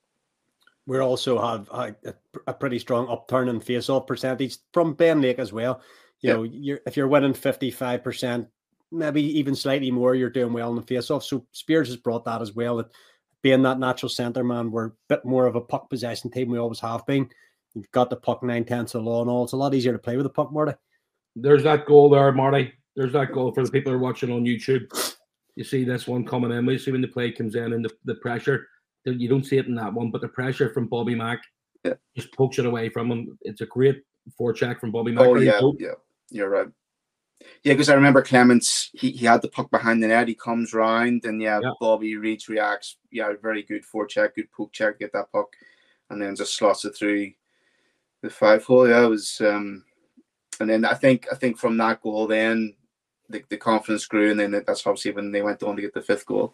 We also have a pretty strong upturn in face-off percentage from Ben Lake as well. You know, if you're winning 55%, maybe even slightly more, you're doing well in the face-off. So Spears has brought that as well. That being that natural centre man, we're a bit more of a puck possession team. We always have been. You've got the puck 9/10 of the law and all. It's a lot easier to play with the puck, Marty. There's that goal there, Marty. There's that goal for the people who are watching on YouTube. You see this one coming in. We see when the play comes in and the pressure. You don't see it in that one, but the pressure from Bobby Mack just pokes it away from him. It's a great forecheck from Bobby Mack. Oh, yeah, you're right. Yeah, because I remember Clements, he had the puck behind the net. He comes round and, Bobby reads, reacts. Yeah, very good forecheck, good poke check, get that puck, and then just slots it through the 5-hole. Yeah, it was... and then I think from that goal, then the confidence grew, and then that's obviously when they went on to get the 5th goal.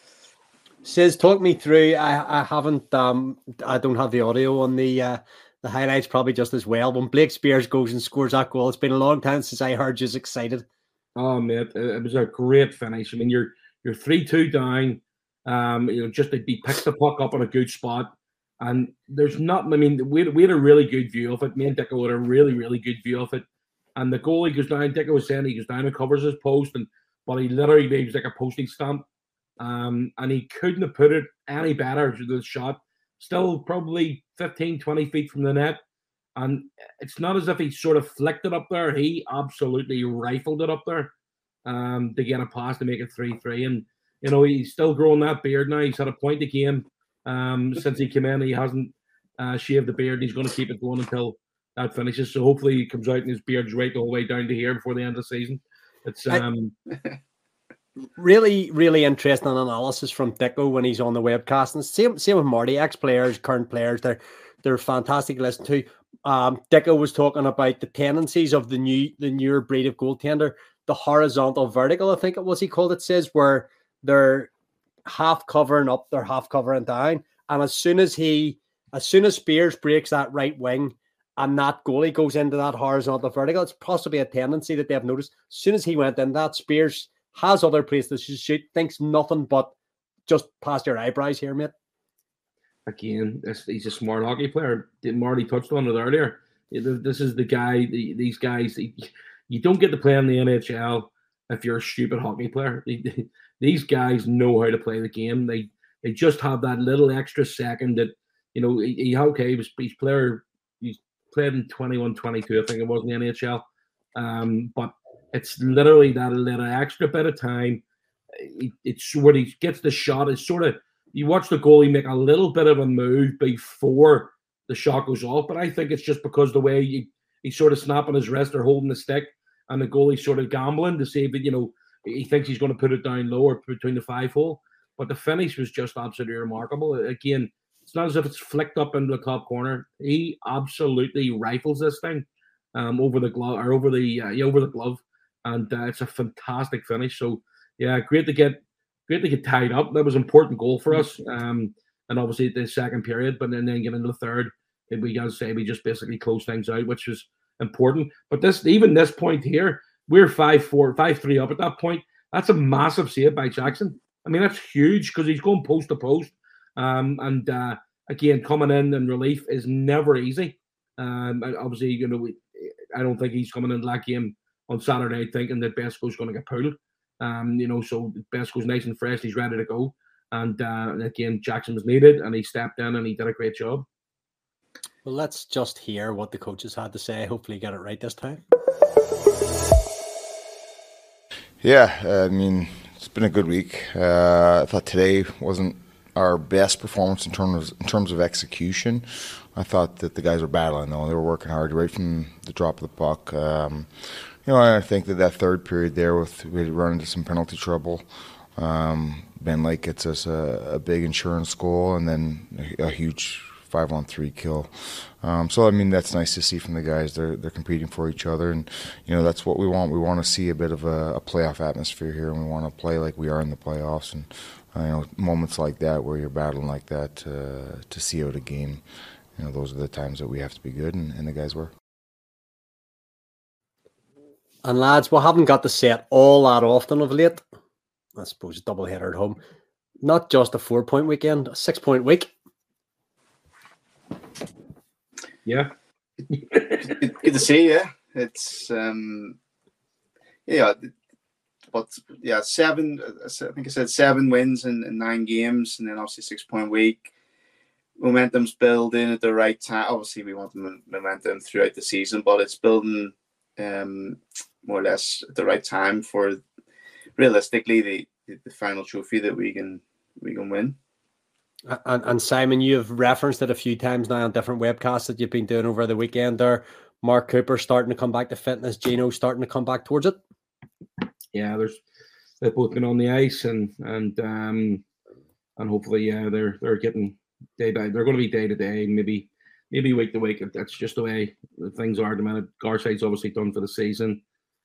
Says, talk me through. I haven't. I don't have the audio on the highlights. Probably just as well. When Blake Spears goes and scores that goal, it's been a long time since I heard you excited. Oh, mate, it was a great finish. I mean, you're 3-2 down. You know, just he picks the puck up on a good spot. And there's not, I mean, we had a really good view of it. Me and Dicko had a really, really good view of it. And the goalie goes down, Dicko was saying he goes down and covers his post, but he literally leaves like a posting stamp. And he couldn't have put it any better to the shot. Still probably 15, 20 feet from the net. And it's not as if he sort of flicked it up there. He absolutely rifled it up there to get a pass to make it 3-3. And, you know, he's still growing that beard now. He's had a point a game. Since he came in, he hasn't shaved the beard. He's going to keep it going until that finishes. So hopefully he comes out and his beard's right all the way down to here before the end of the season. It's really, really interesting analysis from Dicko when he's on the webcast. And same with Marty, ex-players, current players. They're fantastic to listen to. Dicko was talking about the tendencies of the newer breed of goaltender, the horizontal vertical, I think it was he called it, says, where they're half covering up, they're half covering down. And as soon as Spears breaks that right wing and that goalie goes into that horizontal vertical, it's possibly a tendency that they've noticed. As soon as he went in that, Spears has other places to shoot, thinks nothing but just past your eyebrows here, mate. Again, he's a smart hockey player. Marty touched on it earlier. This is the guy, these guys, you don't get to play in the NHL if you're a stupid hockey player. These guys know how to play the game. They just have that little extra second that, you know, he's played in 21, 22, I think it was in the NHL. But it's literally that little extra bit of time. It's when he gets the shot, it's sort of, you watch the goalie make a little bit of a move before the shot goes off, but I think it's just because the way he's sort of snapping his wrist or holding the stick, and the goalie's sort of gambling to see if he thinks he's going to put it down low or between the 5-hole. But the finish was just absolutely remarkable. Again, it's not as if it's flicked up into the top corner. He absolutely rifles this thing over the glove over the glove, and it's a fantastic finish. So yeah, great to get tied up. That was an important goal for us. And obviously the second period, but then get into the third, we just basically closed things out, which was important. But this point here, we're 5-4, 5-3 up at that point. That's a massive save by Jackson. I mean, that's huge because he's going post to post. And again, coming in relief is never easy. Obviously, I don't think he's coming into that game on Saturday thinking that Besko's going to get pulled. So Besko's nice and fresh. He's ready to go. And again, Jackson was needed, and he stepped in and he did a great job. Well, let's just hear what the coaches had to say. Hopefully, get it right this time. Yeah, I mean, it's been a good week. I thought today wasn't our best performance in terms of execution. I thought that the guys were battling, though. They were working hard right from the drop of the puck. I think that third period there, we run into some penalty trouble. Ben Lake gets us a big insurance goal and then a huge 5-on-3 kill. So I mean, that's nice to see from the guys. They're competing for each other, and that's what we want. We want to see a bit of a playoff atmosphere here, and we want to play like we are in the playoffs. And moments like that where you're battling like that to see out a game, those are the times that we have to be good, and the guys were. And lads, we haven't got to say it all that often of late. I suppose double header at home. Not just a 4-point weekend, a 6-point week. Yeah. Good to see you. It's seven. I think I said 7 wins in 9 games, and then obviously 6-point week. Momentum's building at the right time. Obviously, we want the momentum throughout the season, but it's building more or less at the right time for realistically the final trophy that we can win. And Simon, you have referenced it a few times now on different webcasts that you've been doing over the weekend there. Mark Cooper starting to come back to fitness, Gino starting to come back towards it. Yeah, they've both been on the ice and hopefully they're getting they're going to be day to day, maybe week to week. That's just the way things are at the minute. Garside's obviously done for the season.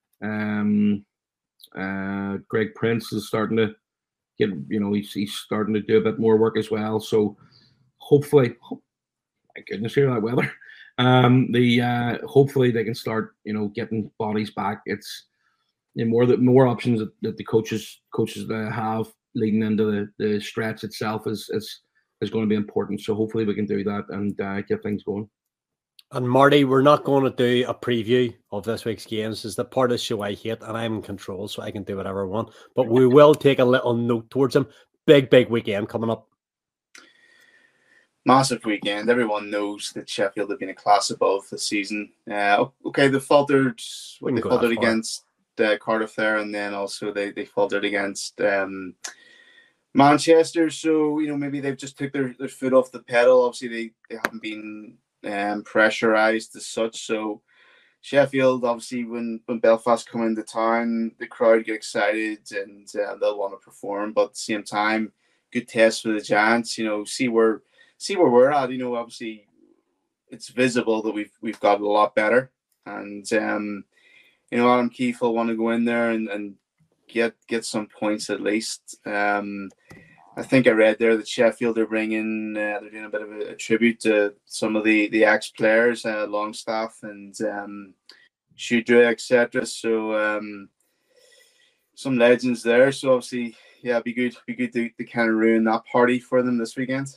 Greg Prince is starting to get, he's starting to do a bit more work as well. So hopefully, my goodness, hear that weather. Hopefully they can start, getting bodies back. It's more options that the coaches have leading into the stretch itself is going to be important. So hopefully we can do that and get things going. And Marty, we're not going to do a preview of this week's games. It's the part of the show I hate, and I'm in control, so I can do whatever I want. But we will take a little note towards them. Big weekend coming up. Massive weekend. Everyone knows that Sheffield have been a class above this season. Okay, they faltered. They faltered against Cardiff there, and then also they faltered against Manchester. So maybe they've just took their foot off the pedal. Obviously, they haven't been pressurized as such. So Sheffield, obviously, when Belfast come into town, the crowd get excited and they'll want to perform. But at the same time, good test for the Giants. See where we're at. Obviously, it's visible that we've got a lot better. And Adam Keefe will want to go in there and get some points at least. I think I read there that Sheffield are bringing, they're doing a bit of a tribute to some of the ex-players, Longstaff and Shudra, etc. So some legends there. So obviously, yeah, be good to kind of ruin that party for them this weekend.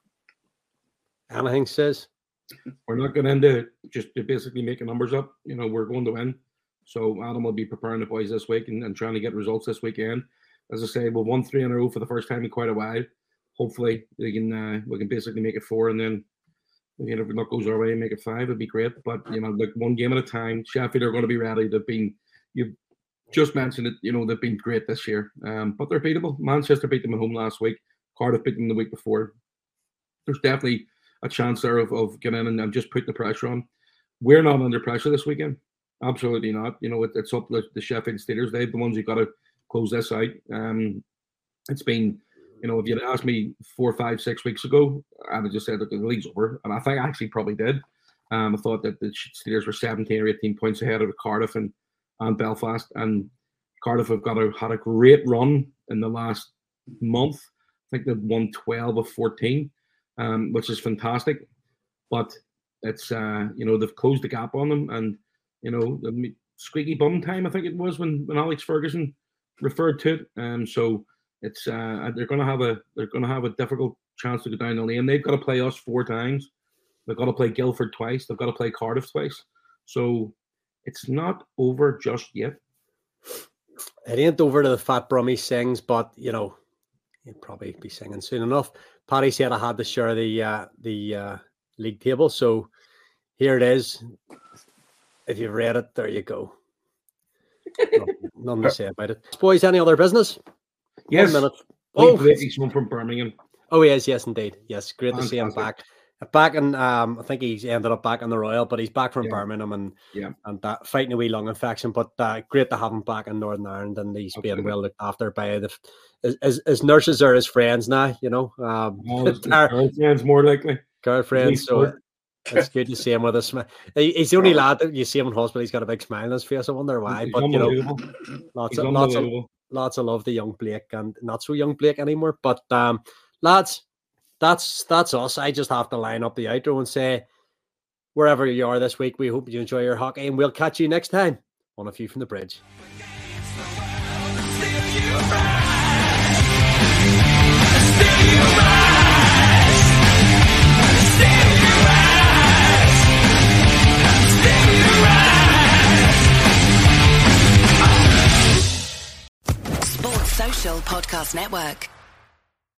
Anything says? We're not going into just to basically making numbers up. We're going to win. So Adam will be preparing the boys this week and trying to get results this weekend. As I say, we've won 3 in a row for the first time in quite a while. Hopefully, we can basically make it 4, and then if it goes our way, make it 5. It'd be great. But like one game at a time. Sheffield are going to be ready. You've just mentioned it. They've been great this year. But they're beatable. Manchester beat them at home last week. Cardiff beat them the week before. There's definitely a chance there of getting in and just putting the pressure on. we're not under pressure this weekend. Absolutely not. You know, it's up to the Sheffield Steelers. They're the ones who got to close this out. It's been, you know, if you'd asked me 4, 5, 6 weeks ago, I would just said that the league's over. And I think I actually probably did. I thought that the Steelers were 17 or 18 points ahead of Cardiff and Belfast. And Cardiff have had a great run in the last month. I think they've won 12 of 14, which is fantastic. But it's, you know, they've closed the gap on them. And, you know, the squeaky bum time, I think it was when Alex Ferguson referred to it. So it's they're going to have a difficult chance to go down the lane. They've got to play us 4 times. They've got to play Guildford twice. They've got to play Cardiff twice. So it's not over just yet. It ain't over to the Fat Brummy sings, but you know, he'll probably be singing soon enough. Paddy said I had to share the league table, so here it is. If you've read it, there you go. Nothing to say about it. Boys, any other business? Yes. 1 minute. He's one from Birmingham. Oh, he is. Yes, indeed. Yes, great to see him back. Back in, I think he's ended up back in the Royal, but he's back from Birmingham and that fighting a wee lung infection. But great to have him back in Northern Ireland, and he's being well looked after by his nurses are his friends now. You know, friends more likely. Girlfriends. So it's good to see him with a smile. He's the only lad that you see him in hospital. He's got a big smile on his face. I wonder why. He's but you know, lots of love to young Blake, and not so young Blake anymore. But lads. That's us. I just have to line up the outro and say, wherever you are this week, we hope you enjoy your hockey, and we'll catch you next time on A View from the Bridge. Sports Social Podcast Network.